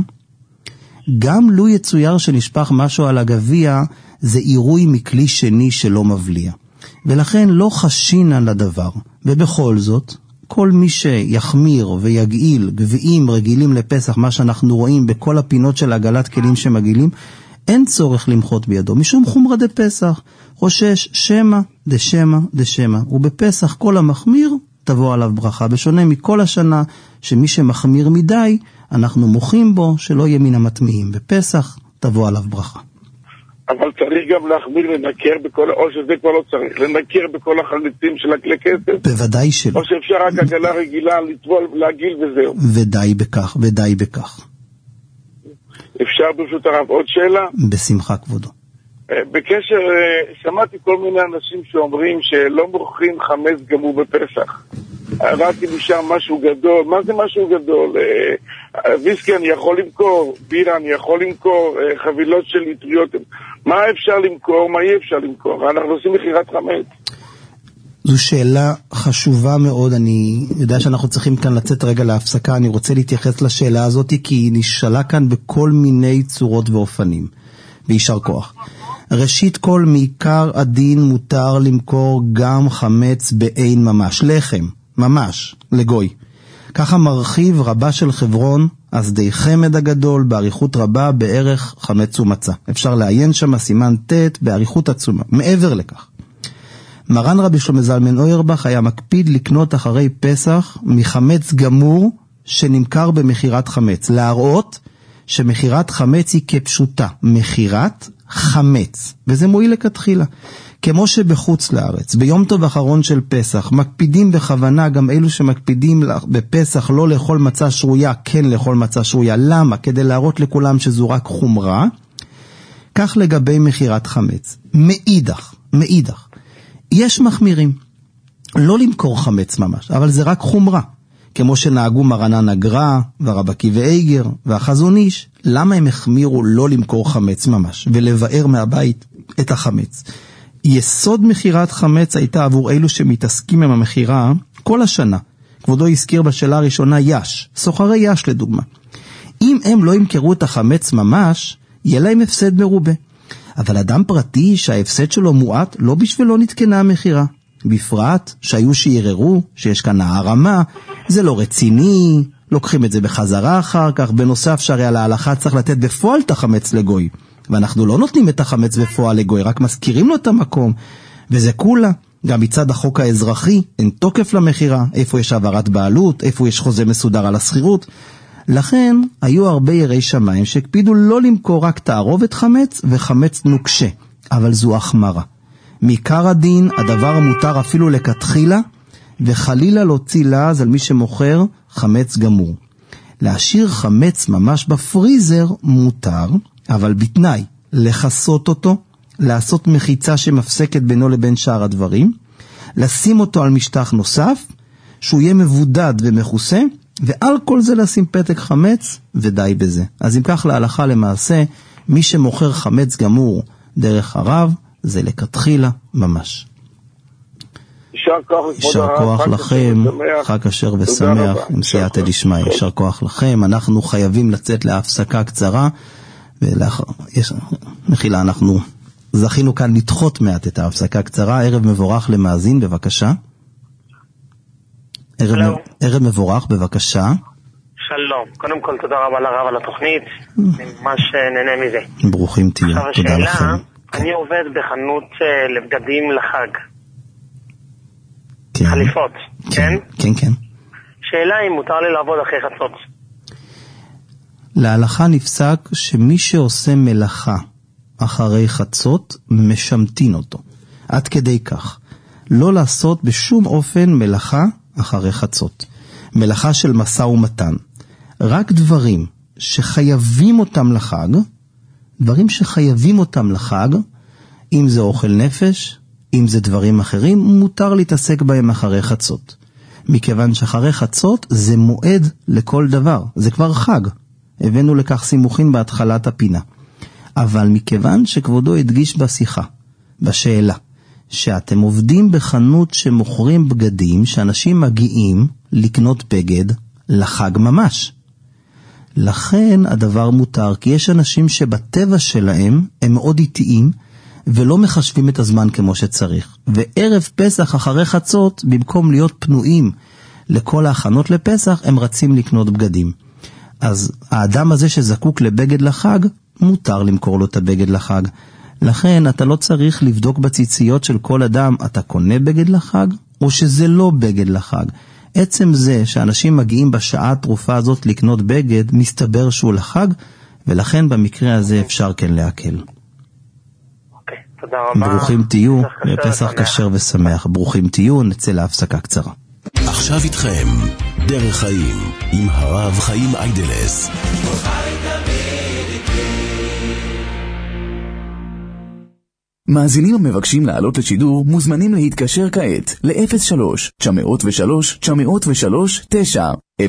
גם לו יצויר שנשפך משהו על הגביע, זה עירוי מכלי שני שלא מבליע. ולכן לא חשינן לדבר. ובכל זאת, כל מי שיחמיר ויגעיל גביעים רגילים לפסח, מה שאנחנו רואים בכל הפינות של עגלת כלים שמגעילים, אין צורך למחות בידו, משום חומרה דה פסח, חושש שמה דשמה דשמה, ובפסח כל המחמיר תבוא עליו ברכה, בשונה מכל השנה שמי שמחמיר מדי, אנחנו מוחים בו שלא יהיה מן המטמיעים, בפסח תבוא עליו ברכה. אבל צריך גם להחמיר לנקר בכל, או שזה כבר לא צריך, לנקר בכל החליצים של הכלי כסף? בוודאי שלא. או שאפשר רק עגלה רגילה לטבול, להגיל וזהו? ודי בכך, ודי בכך. אפשר ברשות הרב עוד שאלה? בשמחה כבודו. בקשר, שמעתי כל מיני אנשים שאומרים שלא מוכרים חמץ גמור בפסח. ראיתי משם משהו גדול. מה זה משהו גדול? ויסקי אני יכול למכור, בירה אני יכול למכור, חבילות של ליטריות. מה אפשר למכור, מה אי אפשר למכור? אנחנו עושים מחירת חמץ. זו שאלה חשובה מאוד. אני יודע שאנחנו צריכים כאן לצאת רגע להפסקה. אני רוצה להתייחס לשאלה הזאת, כי היא נשאלה כאן בכל מיני צורות ואופנים. וישר כוח. ראשית כל, מעיקר הדין מותר למכור גם חמץ בעין ממש, לחם, ממש, לגוי. ככה מרחיב רבה של חברון, אז די חמד הגדול, בעריכות רבה, בערך חמץ ומצה. אפשר לעיין שם סימן ת' בעריכות עצומה. מעבר לכך, מרן רבי שלמה זלמן אוירבך היה מקפיד לקנות אחרי פסח מחמץ גמור שנמכר במחירת חמץ. להראות שמחירת חמץ היא כפשוטה, מחירת חמץ, וזה מועיל לכתחילה. כמו שבחוץ לארץ, ביום טוב אחרון של פסח, מקפידים בכוונה, גם אלו שמקפידים בפסח לא לאכול מצה שרויה, כן לאכול מצה שרויה. למה? כדי להראות לכולם שזו רק חומרה. כך לגבי מחירת חמץ. מאידך, יש מחמירים. לא למכור חמץ ממש, אבל זה רק חומרה. כמו שנהגו מרנן הגר"א והרבקי ואיגר והחזון איש. למה הם החמירו לא למכור חמץ ממש ולבאר מהבית את החמץ? יסוד מחירת חמץ הייתה עבור אלו שמתעסקים עם המחירה כל השנה. כבודו הזכיר בשאלה הראשונה יש, סוחרי יש לדוגמה. אם הם לא ימכרו את החמץ ממש, יהיה להם הפסד מרובה. אבל אדם פרטי שההפסד שלו מועט, לא בשבילו נתקנה המחירה. בפרט שהיו שיררו שיש כאן הערמה, זה לא רציני, לוקחים את זה בחזרה אחר כך. בנוסף שהרי על ההלכה צריך לתת בפועל את החמץ לגוי, ואנחנו לא נותנים את החמץ בפועל לגוי, רק מזכירים לו את המקום, וזה כולה. גם מצד החוק האזרחי אין תוקף למחירה, איפה יש העברת בעלות, איפה יש חוזה מסודר על הסחירות. לכן היו הרבה יראי שמיים שהקפידו לא למכור רק תערובת חמץ וחמץ נוקשה, אבל זו החמרה. מעיקר הדין הדבר מותר אפילו לכתחילה, וחלילה להוציא לעז על מי שמוכר חמץ גמור. להשאיר חמץ ממש בפריזר מותר, אבל בתנאי לחסות אותו, לעשות מחיצה שמפסקת בינו לבין שאר הדברים, לשים אותו על משטח נוסף, שהוא יהיה מבודד ומחוסה, ועל כל זה לשים פתק חמץ, ודי בזה. אז אם כך להלכה למעשה, מי שמוכר חמץ גמור דרך הרב, זה לכתחילה ממש. יישר כוח לכם, חג כשר ושמח, עם סייעתא דשמיא. יישר כוח לכם. אנחנו חייבים לצאת להפסקה קצרה, מחילה, אנחנו זכינו כאן לדחות מעט את ההפסקה קצרה. ערב מבורך למאזין, בבקשה. ערב מבורך, בבקשה. שלום, קודם כל תודה רבה לרב על התוכנית, אני ממש נהנה מזה. ברוכים תהיו, תודה לכם. אני עובד בחנות לבגדים לחג, חליפות, כן? כן, כן. שאלה אם מותר לי לעבוד אחרי חצות. להלכה נפסק שמי שעושה מלאכה אחרי חצות משמתין אותו. עד כדי כך, לא לעשות בשום אופן מלאכה אחרי חצות. מלאכה של משא ומתן. רק דברים שחייבים אותם לחג, אם זה אוכל נפש, אם זה דברים אחרים, מותר להתעסק בהם אחרי חצות. מכיוון שאחרי חצות זה מועד לכל דבר, זה כבר חג. הבאנו לכך סימוכין בהתחלת הפינה. אבל מכיוון שכבודו הדגיש בשיחה, בשאלה, שאתם עובדים בחנות שמוכרים בגדים, שאנשים מגיעים לקנות בגד לחג ממש. לכן הדבר מותר, כי יש אנשים שבטבע שלהם הם מאוד איטיים, ולא מחשבים את הזמן כמו שצריך. וערב פסח אחרי חצות, במקום להיות פנויים לכל ההכנות לפסח, הם רצים לקנות בגדים. אז האדם הזה שזקוק לבגד לחג, מותר למכור לו את הבגד לחג. לכן אתה לא צריך לבדוק בציציות של כל אדם, אתה קונה בגד לחג, או שזה לא בגד לחג. עצם זה שאנשים מגיעים בשעה התרופה הזאת לקנות בגד, מסתבר שהוא לחג, ולכן במקרה הזה אפשר כן להקל. תודה רבה. ברוכים תהיו, בפסח כשר ושמח. ברוכים תהיו, נצא להפסקה קצרה. עכשיו איתכם, דרך חיים, עם הרב חיים איידלס. מאזינים המבקשים לעלות לשידור מוזמנים להתקשר כעת ל-03-903-903-9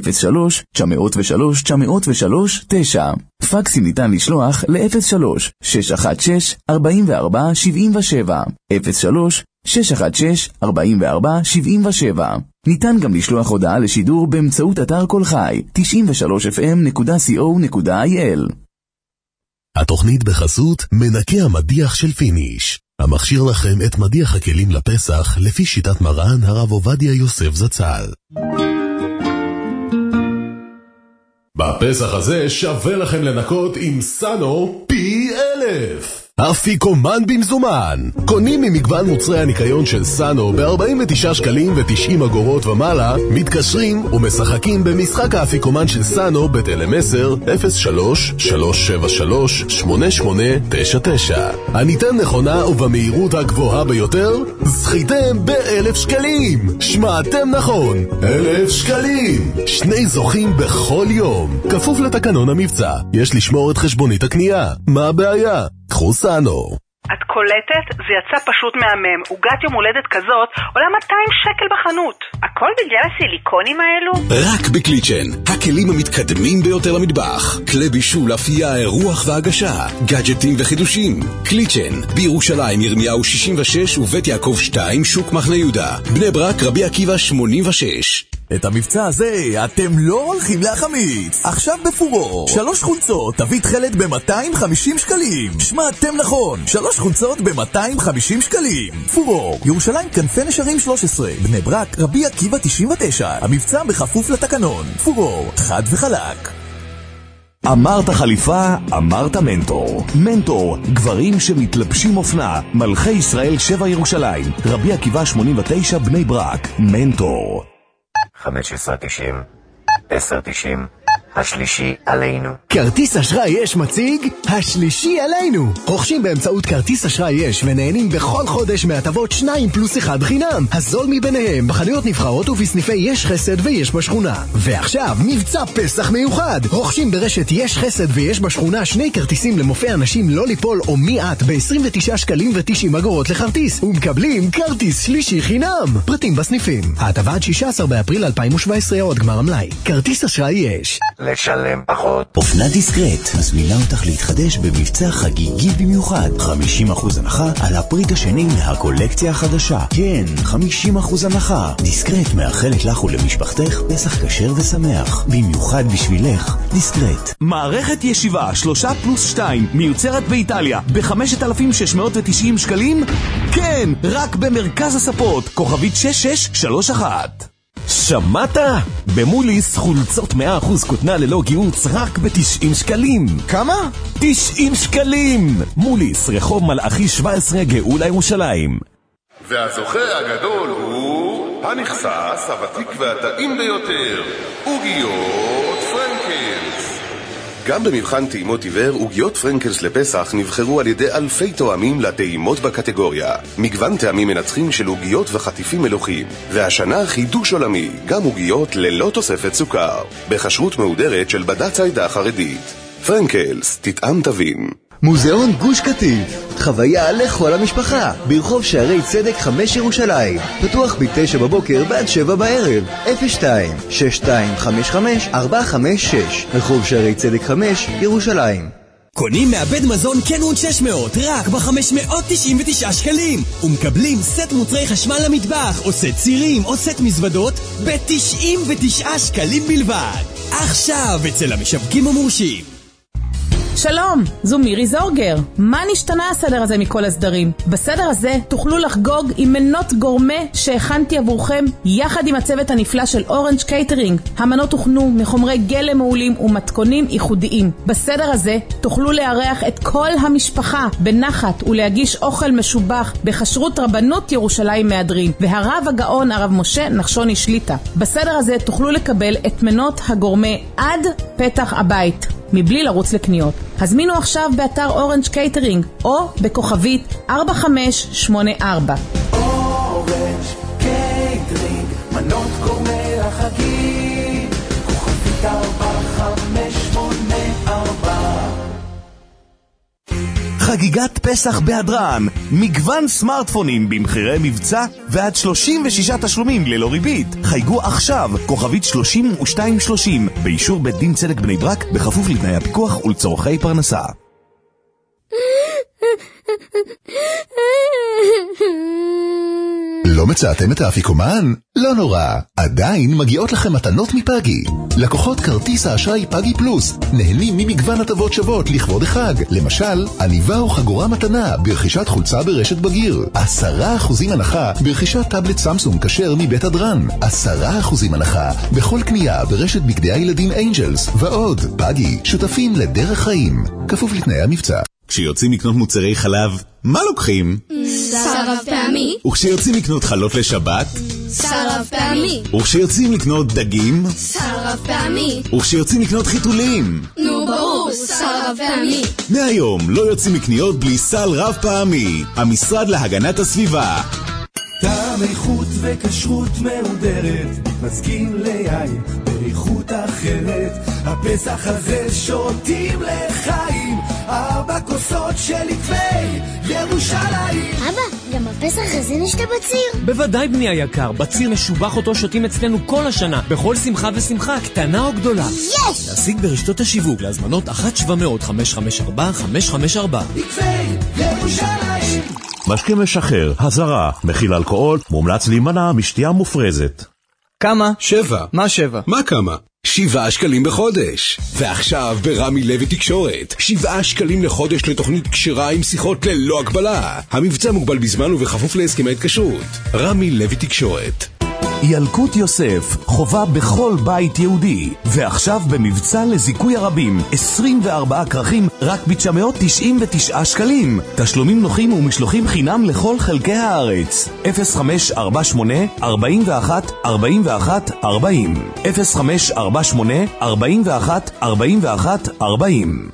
03-903-903-9 פקסים ניתן לשלוח ל-03-616-4477 03-616-4477 ניתן גם לשלוח הודעה לשידור באמצעות אתר כל חי 93fm.co.il. התוכנית בחסות מנקה המדיח של פיניש, המכשיר לכם את מדיח הכלים לפסח לפי שיטת מרן הרב עובדיה יוסף זצ"ל. בפסח הזה שווה לכם לנקות עם סאנו פי 1000. אפיקומן במזומן. קונים ממגוון מוצרי הניקיון של סאנו ב-49 שקלים ו90 אגורות ומעלה, מתקשרים ומשחקים במשחק האפיקומן של סאנו בטלמסר 03-373-8899. הניתן נכונה ובמהירות הגבוהה ביותר, זכיתם ב1,000 שקלים. שמעתם נכון, 1,000 שקלים. 2 זוכים בכל יום. כפוף לתקנון המבצע. יש לשמור את חשבונית הקנייה. מה הבעיה? קחו סאנו. את קולטת? זה יצא פשוט מהמם. עוגת יום הולדת כזאת עולה 200 שקל בחנות. הכל בגלל הסיליקונים האלו? רק בקליצ'ן, הכלים המתקדמים ביותר למטבח. כלי בישול, אפייה, אירוח והגשה, גאדג'טים וחידושים. קליצ'ן, בירושלים ירמיהו 66 ובית יעקב 2 שוק מחנה יהודה. בני ברק רבי עקיבא 86. את המבצע הזה אתם לא הולכים להחמיץ. עכשיו בפורור 3 חולצות תביא תחלת ב-250 שקלים. שמעתם נכון, 3 חולצות ב-250 שקלים. פורור, ירושלים כנפי נשרים 13, בני ברק רבי עקיבא 99. המבצע בכפוף לתקנון. פורור, חד וחלק. אמרת חליפה, אמרת מנטור. מנטור, גברים שמתלבשים אופנה. מלכי ישראל 7 ירושלים, רבי עקיבא 89 בני ברק. מנטור 15.90, 10.90, השלישי עלינו. כרטיס אשראי יש מציג, השלישי עלינו. רוכשים באמצעות כרטיס אשראי יש ונהנים בכל חודש מהטבות 2+1 חינם. הזול מביניהם בחנויות נבחרות ובסניפי יש חסד ויש בשכונה. ועכשיו מבצע פסח מיוחד. רוכשים ברשת יש חסד ויש בשכונה 2 כרטיסים למופע אנשים לא ליפול או מיעט ב-29 שקלים ו90 אגורות לכרטיס. ומקבלים כרטיס שלישי חינם. פרטים בסניפים. ההטבה עד 16 באפריל 2017 עוד גמר המלאי. כרטיס אשראי יש. לשלם פחות. אופנה דיסקרט מזמינה אותך להתחדש במבצע חגיגי במיוחד. 50% הנחה על הפריט השני מהקולקציה החדשה. כן, 50% הנחה. דיסקרט מאחלת לך ולמשפחתך פסח כשר ושמח. במיוחד בשבילך, דיסקרט. מערכת ישיבה 3+2 מיוצרת באיטליה ב-5,690 שקלים? כן, רק במרכז הספות, כוכבית 6631. שמעת? במוליס חולצות 100% כותנה ללא גיוץ רק ב-90 שקלים. כמה? 90 שקלים! מוליס, רחוב מלאכי 17 גאולה ירושלים. והזוכה הגדול הוא הנכסס, הוותיק והטעים ביותר, עוגיות פרנקלס. גם במבחן טעימות עיוור, עוגיות פרנקלס לפסח נבחרו על ידי אלפי תואמים לטעימות בקטגוריה. מגוון טעמים מנצחים של עוגיות וחטיפים מלוכים. והשנה חידוש עולמי, גם עוגיות ללא תוספת סוכר. בכשרות מהודרת של בד"ץ העדה החרדית. פרנקלס, תטעם תבין. מוזיאון גוש קטיף, חוויה לכל המשפחה, ברחוב שערי צדק 5 ירושלים, פתוח ב-9 בבוקר ועד 7 בערב, 02-6255-456, רחוב שערי צדק 5 ירושלים. קונים מעבד מזון קנון 600 רק ב-599 שקלים ומקבלים סט מוצרי חשמל למטבח או סט צירים או סט מזוודות ב-99 שקלים בלבד. עכשיו אצל המשווקים המורשים. שלום, זו מירי זורגר. מה נשתנה הסדר הזה מכל הסדרים? בסדר הזה תוכלו לחגוג עם מנות גורמה שהכנתי עבורכם יחד עם הצוות הנפלא של אורנג' קייטרינג. המנות הוכנו מחומרי גלם מעולים ומתכונים ייחודיים. בסדר הזה תוכלו לארח את כל המשפחה בנחת ולהגיש אוכל משובח בחשרות רבנות ירושלים מהדרין והרב הגאון הרב משה נחשוני שליטה. בסדר הזה תוכלו לקבל את מנות הגורמה עד פתח הבית מבלי לרוץ לקניות. הזמינו עכשיו באתר אורנג' קייטרינג או בכוכבית 4584. אורנג' קייטרינג, מנות גורמה לחגים, כוכבית 4584. חגיגת פסח בהדרן, מגוון סמארטפונים במחירי מבצע ועד 36 תשלומים ללא ריבית. חייגו עכשיו, כוכבית 3230, באישור בית דין צדק בני ברק, בכפוף לתנאי הפיקוח ולצורכי פרנסה. לא מצאתם את האפיקומן? לא נורא, עדיין מגיעות לכם מתנות מפגי. לקוחות כרטיס האשראי פגי פלוס נהנים ממגוון הטבות שוות לכבוד החג. למשל, עניבה או חגורה מתנה ברכישת חולצה ברשת בגיר, 10% הנחה ברכישת טאבלט סמסונג כשר מבית הדרן, 10% הנחה בכל קנייה ברשת בגדי הילדים אנג'לס, ועוד. פגי, שותפים לדרך חיים, כפוף לתנאי המבצע. כשיוצאים לקנות מוצרי חלב, מה לוקחים? שר רב פעמי. וכשיוצאים לקנות חלות לשבת? שר רב פעמי. וכשיוצאים לקנות דגים? שר רב פעמי. וכשיוצאים לקנות חיתולים? נו ברור, שר רב פעמי. מהיום לא יוצאים לקניות בלי סל רב פעמי. המשרד להגנת הסביבה. טעם איכות וכשרות מהודרת, מתמזגים ליין באיכות אחרת. הפסח הזה שותים לחיים, 4 כוסות של עקבי ירושלים. אבא, גם הפסח הזה נשתה בציר? בוודאי בני היקר, בציר משובח אותו שותים אצלנו כל השנה, בכל שמחה ושמחה, קטנה או גדולה. יש! להשיג ברשתות השיווק, להזמנות 1-700-554-554. עקבי ירושלים. משקה משחרר, הזרה, מכיל אלכוהול, מומלץ להימנע משתייה מופרזת. כמה? 7. מה 7? מה כמה? 7 שקלים בחודש. ועכשיו ברמי לוי תקשורת, 7 שקלים לחודש לתוכנית קשירה עם שיחות ללא הגבלה. המבצע מוגבל בזמן ובכפוף להסכמי התקשרות. רמי לוי תקשורת. ילקוט יוסף, חובה בכל בית יהודי, ועכשיו במבצע לזיכוי הרבים, 24 כרכים רק ב-999 שקלים. תשלומים נוחים ומשלוחים חינם לכל חלקי הארץ. 0548 41 41 40 0548 41 41 40.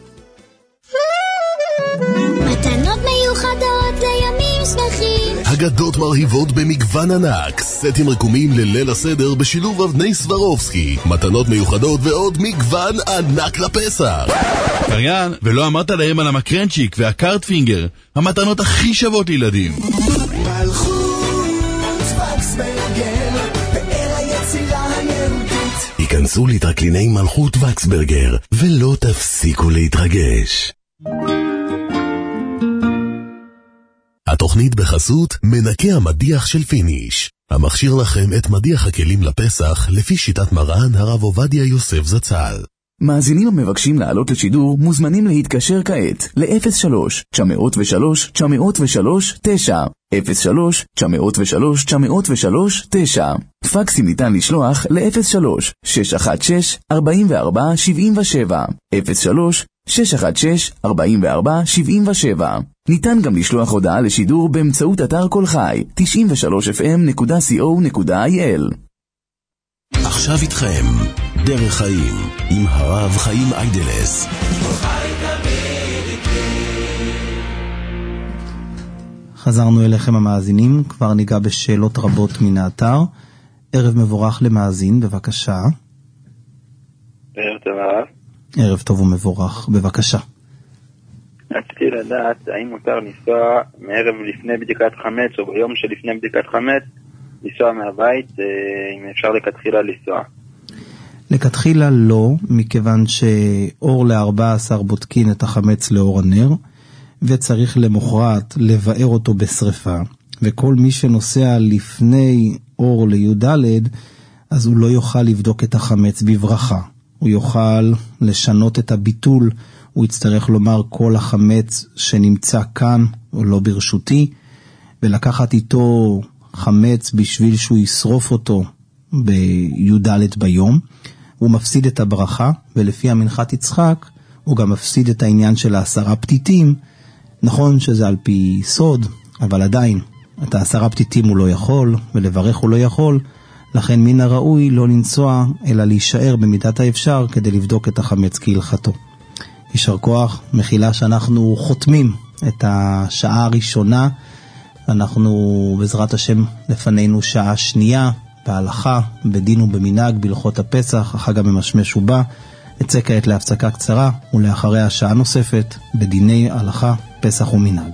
מתנות מיוחדות לימים שמחים, הגדות מרהיבות במגוון ענק, סטים רקומים לליל הסדר בשילוב אבני סברובסקי, מתנות מיוחדות ועוד מגוון ענק לפסח. קריין, ולא אמרת להם על המקרנצ'יק והקארטפינגר, המתנות הכי שוות לילדים. מלכות וקסברגר, פאר היצירה היהודית. היכנסו לטרקליני מלכות וקסברגר ולא תפסיקו להתרגש. התוכנית בחסות מנקה המדיח של פיניש, המכשיר לכם את מדיח הכלים לפסח לפי שיטת מרן הרב עובדיה יוסף זצ"ל. מאזינים המבקשים לעלות לשידור מוזמנים להתקשר כעת ל-03-903-903-9 03-903-903-9 פקסים ניתן לשלוח ל-03-616-4477 03-616-4477. ניתן גם לשלוח הודעה לשידור באמצעות אתר כל חי 93fm.co.il. עכשיו איתכם דרך חיים עם הרב חיים איידלס. חזרנו אליכם המאזינים, כבר ניגע בשאלות רבות מן האתר. ערב מבורך למאזין, בבקשה. ערב טוב הרב. ערב טוב ומבורך, בבקשה. רציתי לדעת האם מותר לנסוע מערב לפני בדיקת חמץ או ביום שלפני בדיקת חמץ לנסוע מהבית, אם אפשר לכתחילה לנסוע. לכתחילה לא, מכיוון שאור ל-14 בודקין את החמץ לאור הנר, וצריך למחרת לבאר אותו בשריפה, וכל מי שנוסע לפני אור לי"ד, אז הוא לא יוכל לבדוק את החמץ בברכה. הוא יוכל לשנות את הביטול, הוא יצטרך לומר כל החמץ שנמצא כאן או לא ברשותי, ולקחת איתו חמץ בשביל שהוא ישרוף אותו בי"ד ביום. הוא מפסיד את הברכה, ולפי המנחת יצחק הוא גם מפסיד את העניין של 10 פתיתים. נכון שזה על פי סוד, אבל עדיין את 10 פתיתים הוא לא יכול, ולברך הוא לא יכול, לכן מן הראוי לא לנסוע, אלא להישאר במידת האפשר כדי לבדוק את החמץ כהלכתו. יישר כוח, מחילה שאנחנו חותמים את השעה הראשונה, אנחנו בעזרת השם לפנינו שעה שנייה, בהלכה, בדין ובמנהג, בהלכות הפסח, החג הממשמש ובא. נצא כעת להפסקה קצרה, ולאחריה שעה נוספת בדיני הלכה, פסח ומנהג.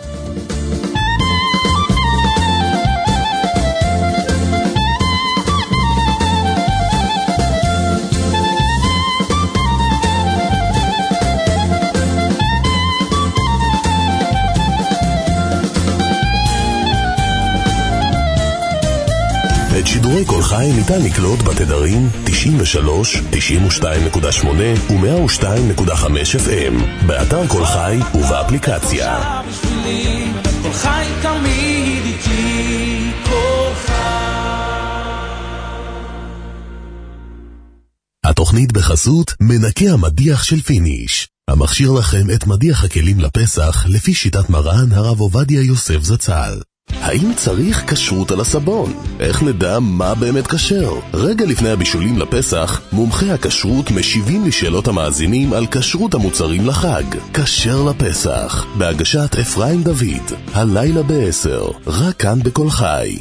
את שידורי כל חי ניתן לקלוט בתדרים 93, 92.8 ו-102.5 FM, באתר כל חי ובאפליקציה. כל חי תמיד איתי, כל חי. התוכנית בחסות מנקה המדיח של פיניש, המכשיר לכם את מדיח הכלים לפסח לפי שיטת מרן הרב עובדיה יוסף זצ"ל. האם צריך כשרות על הסבון? איך נדע מה באמת כשר? רגע לפני הבישולים לפסח, מומחי הכשרות משיבים לשאלות המאזינים על כשרות המוצרים לחג. כשר לפסח, בהגשת אפרים דוד, הלילה ב-10, רק כאן בכל חי.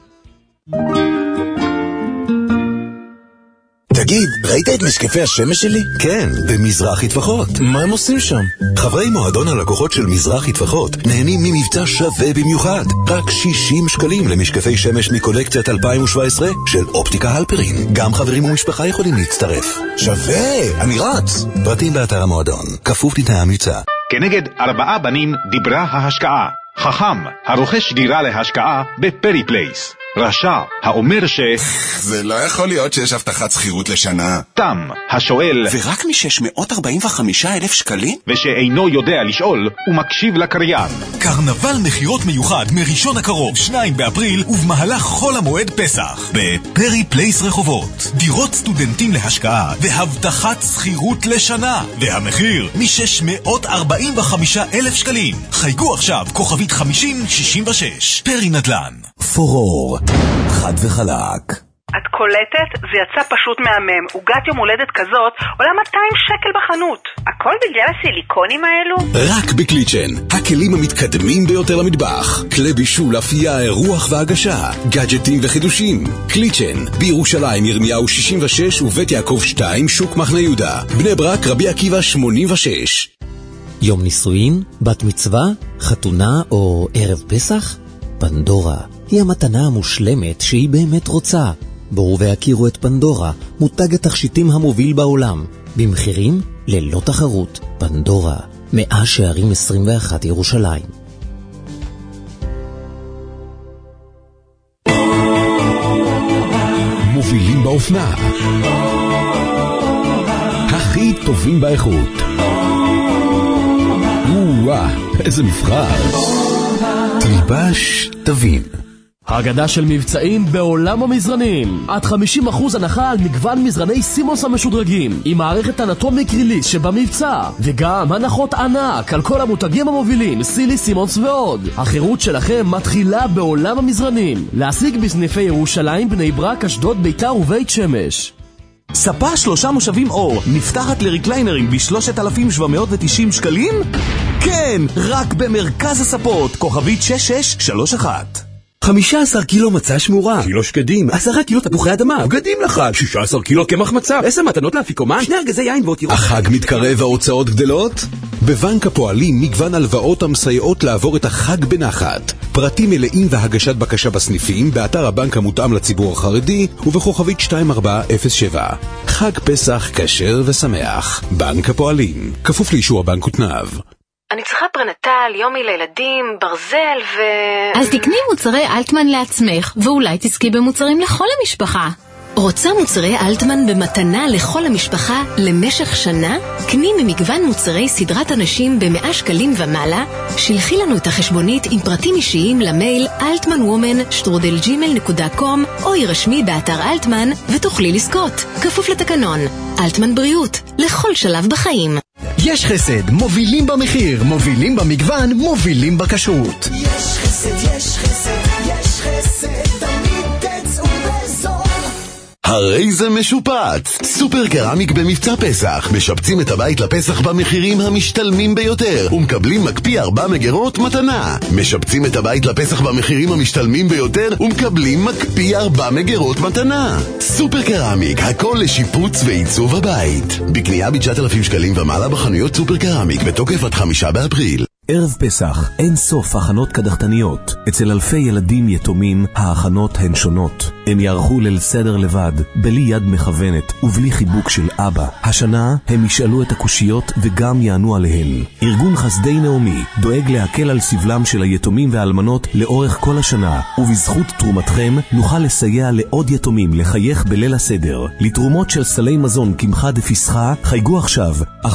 תגיד, ראית את משקפי השמש שלי? כן, במזרחי טפחות. מה הם עושים שם? חברי מועדון הלקוחות של מזרחי טפחות נהנים ממבצע שווה במיוחד. רק 60 שקלים למשקפי שמש מקולקציית 2017 של אופטיקה הלפרין. גם חברים ומשפחה יכולים להצטרף. שווה, אני רץ. פרטים באתר המועדון, כפוף לתנאי המבצע. כנגד 4 בנים דיברה ההשקעה. חכם, הרוכש דירה להשקעה בפרי פלייס. רשע, האומר ש... זה לא יכול להיות שיש הבטחת שכירות לשנה. תם, השואל... ורק מ-645,000 שקלים? ושאינו יודע לשאול, ומקשיב לקריין. קרנבל מחירות מיוחד מראשון הקרוב, 2 באפריל, ובמהלך חול המועד פסח. בפרי פלייס רחובות. דירות סטודנטים להשקעה, והבטחת שכירות לשנה. והמחיר מ-645,000 שקלים. חייגו עכשיו, כוכבית 5066. פרי נדל"ן. פורור, חד וחלק. את קולטת? זה יצא פשוט מהמם. עוגת יום הולדת כזאת עולה 200 שקל בחנות. הכל בגלל הסיליקונים האלו? רק בקליצ'ן, הכלים המתקדמים ביותר למטבח. כלי בישול, אפייה, אירוח והגשה, גאדג'טים וחידושים. קליצ'ן, בירושלים ירמיהו 66 ובית יעקב 2 שוק מחנה יהודה. בני ברק רבי עקיבא 86. יום נישואין, בת מצווה, חתונה או ערב פסח? פנדורה היא המתנה המושלמת שהיא באמת רוצה. בואו והכירו את פנדורה, מותג התכשיטים המוביל בעולם, במחירים ללא תחרות. פנדורה, 100 שערים 21 ירושלים. מובילים באופנה, הכי טובים באיכות. וואה, איזה מבחר. תלבש תבין. הגדה של מבצעים בעולם המזרנים. עד 50% הנחה על מגוון מזרני סימוס המשודרגים, עם מערכת אנטומיק ריליס שבמבצע, וגם הנחות ענק על כל המותגים המובילים, סילי, סימוס ועוד. החירות שלכם מתחילה בעולם המזרנים. להשיג בסניפי ירושלים, בני ברק, אשדוד, ביתר ובית שמש. ספה 3 מושבים אור נפתחת לריקליינרים ב-3,790 שקלים? כן, רק במרכז הספות, כוכבית 6631. 15 קילו מצה שמורה, קילו שקדים, 10 קילו תפוחי אדמה, בגדים לחג, 16 קילו קמח מצה, 10 מתנות לאפיקומן, 2 ארגזי יין ועוד ירוק. החג מתקרב וההוצאות גדלות? בבנק הפועלים מגוון הלוואות המסייעות לעבור את החג בנחת. פרטים מלאים והגשת בקשה בסניפים באתר הבנק המותאם לציבור החרדי ובכוכבית 2407. חג פסח כשר ושמח. בנק הפועלים, כפוף לאישור הבנק ותנאיו. אני צריכה פרנטל, יומי לילדים, ברזל אז תקני מוצרי אלטמן לעצמך, ואולי תזכי במוצרים לכל המשפחה. רוצה מוצרי אלטמן במתנה לכל המשפחה למשך שנה? קני ממגוון מוצרי סדרת אנשים ב100 שקלים ומעלה, שלחי לנו את החשבונית עם פרטים אישיים למייל altmanwoman@gmail.com או ירשמי באתר אלטמן ותוכלי לזכות. כפוף לתקנון. אלטמן בריאות, לכל שלב בחיים. יש חסד, מובילים במחיר, מובילים במגוון, מובילים בכשרות. יש חסד, יש חסד, יש חסד, תמיד תצאו בזול. הרי זה משופץ! סופר קרמיק במבצע פסח. משפצים את הבית לפסח במחירים המשתלמים ביותר ומקבלים מקפיא 4 מגירות מתנה. משפצים את הבית לפסח במחירים המשתלמים ביותר ומקבלים מקפיא 4 מגירות מתנה. סופר קרמיק, הכל לשיפוץ ועיצוב הבית. בקנייה ב9,000 שקלים ומעלה בחנויות סופר קרמיק, בתוקף עד 5 באפריל. ערב פסח, אין סוף הכנות קדחתניות. אצל אלפי ילדים יתומים, ההכנות הן שונות. הם יערכו ליל סדר לבד, בלי יד מכוונת ובלי חיבוק של אבא. השנה הם ישאלו את הקושיות וגם יענו עליהן. ארגון חסדי נעמי דואג להקל על סבלם של היתומים והאלמנות לאורך כל השנה, ובזכות תרומתכם נוכל לסייע לעוד יתומים לחייך בליל הסדר. לתרומות של סלי מזון קמחה דפסחה, חייגו עכשיו 1-800-6-777-777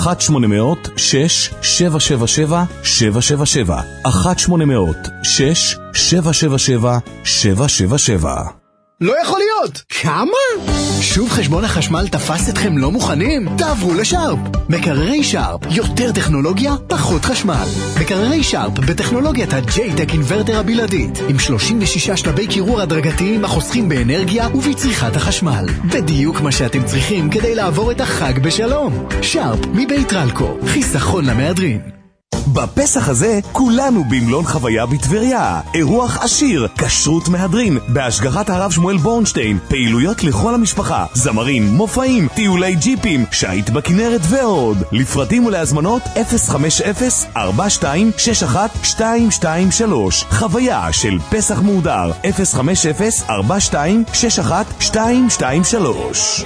1-800-6-777-777. לא יכול להיות! כמה? שוב חשבון החשמל תפס אתכם לא מוכנים? תעברו לשארפ! מקררי שארפ, יותר טכנולוגיה, פחות חשמל. מקררי שארפ בטכנולוגיית ה-J-Tech Inverter הבלעדית, עם 36 שלבי קירור הדרגתיים החוסכים באנרגיה ובצריכת החשמל. בדיוק מה שאתם צריכים כדי לעבור את החג בשלום. שארפ מבית רלקו, חיסכון למהדרין. בפסח הזה כולנו במלון חוויה בטבריה. אירוח עשיר, כשרות מהדרין, בהשגחת הרב שמואל בורנשטיין, פעילויות לכל המשפחה, זמרים, מופעים, טיולי ג'יפים, שייט בכנרת ועוד. לפרטים ולהזמנות 050-4261-223. חוויה של פסח מודר 050-4261-223.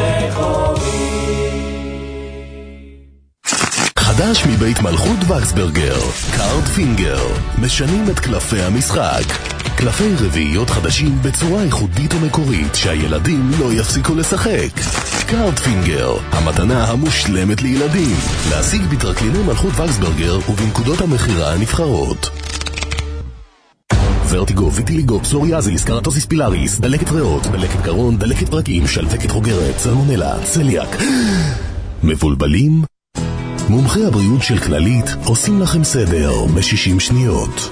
חדש מבית מלכות וקסברגר, קארד פינגר, משנים את קלפי המשחק. קלפי רביעיות חדשים בצורה ייחודית ומקורית שהילדים לא יפסיקו לשחק. קארד פינגר, המתנה המושלמת לילדים. להשיג בתרקליני מלכות וקסברגר ובנקודות המחירה הנבחרות. ורטיגו, ויטיליגו, פסוריאזיס, קרטוסיס פילאריס, דלקת ריאות, דלקת קרון, דלקת פרקים, שלפקת חוגרת, סלמונלה, צליאק. מבולבלים? מומחי הבריאות של כללית עושים לכם סדר ב-60 שניות.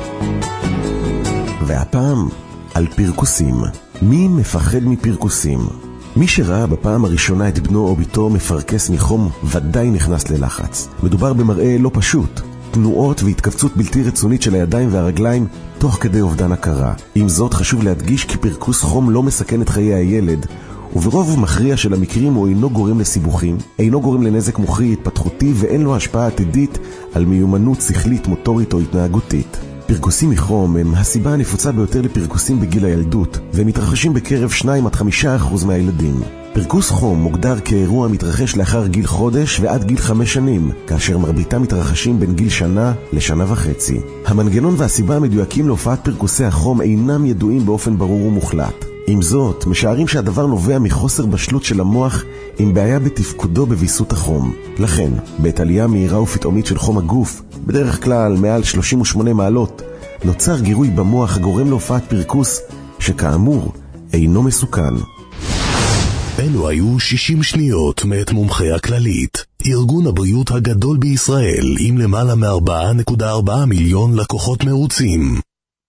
והפעם על פרקוסים. מי מפחד מפרקוסים? מי שראה בפעם הראשונה את בנו או ביתו מפרקס מחום ודאי נכנס ללחץ. מדובר במראה לא פשוט, תנועות והתכווצות בלתי רצונית של הידיים והרגליים תוך כדי אובדן הכרה. עם זאת חשוב להדגיש כי פרקוס חום לא מסכן את חיי הילד, וברוב מכריע של המקרים הוא אינו גורם לסיבוכים, אינו גורם לנזק מוחי התפתחותי ואין לו השפעה עתידית על מיומנות שכלית, מוטורית או התנהגותית. פרקוסים מחום הם הסיבה הנפוצה ביותר לפרקוסים בגיל הילדות, והם מתרחשים בקרב 2-5% מהילדים. פרקוס חום מוגדר כאירוע מתרחש לאחר גיל חודש ועד גיל 5 שנים, כאשר מרביתם מתרחשים בין גיל שנה לשנה וחצי. המנגנון והסיבה המדויקים להופעת פרקוסי החום אינם ידועים באופן ברור ומוחלט. עם זאת, משערים שהדבר נובע מחוסר בשלות של המוח עם בעיה בתפקודו בביסות החום. לכן, בעת עלייה מהירה ופתאומית של חום הגוף, בדרך כלל מעל 38 מעלות, נוצר גירוי במוח הגורם להופעת פרקוס, שכאמור אינו מסוכן. אלו היו 60 שניות מאת מומחי הכללית, ארגון הבריאות הגדול בישראל עם למעלה מ4.4 מיליון לקוחות מרוצים.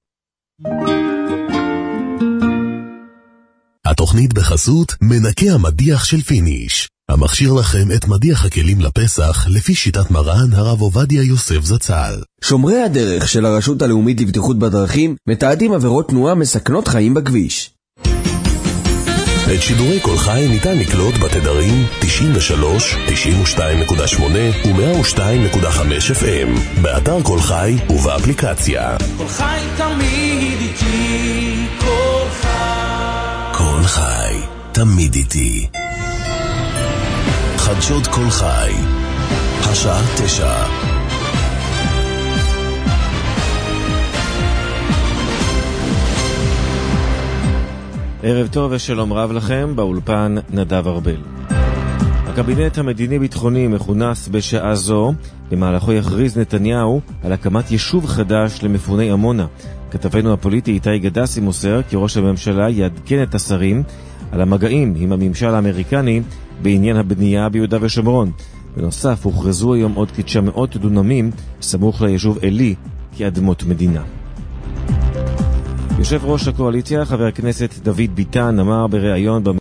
התוכנית בחסות מנקה המדיח של פיניש, המכשיר לכם את מדיח הכלים לפסח לפי שיטת מרן הרב עובדיה יוסף זצ"ל. שומרי הדרך של הרשות הלאומית לבטיחות בדרכים מתעדים עבירות תנועה מסכנות חיים בכביש. את שידורי כל חי ניתן לקלוט בתדרים 93, 92.8 ו-102.5 FM, באתר כל חי ובאפליקציה. כל חי תמיד איתי, כל חי. כל חי תמיד איתי. חדשות כל חי, השעה 9. ערב טוב ושלום רב לכם, באולפן נדב ארבל. הקבינט המדיני-ביטחוני מכונס בשעה זו, במהלכו יכריז נתניהו על הקמת יישוב חדש למפוני עמונה. כתבנו הפוליטי איתי גדסי מוסר כי ראש הממשלה יעדכן את השרים על המגעים עם הממשל האמריקני בעניין הבנייה ביהודה ושומרון. בנוסף, הוכרזו היום עוד כ-900 דונמים סמוך ליישוב אלי כאדמות מדינה. יושב ראש הקואליציה, חבר הכנסת דוד ביטן, אמר בריאיון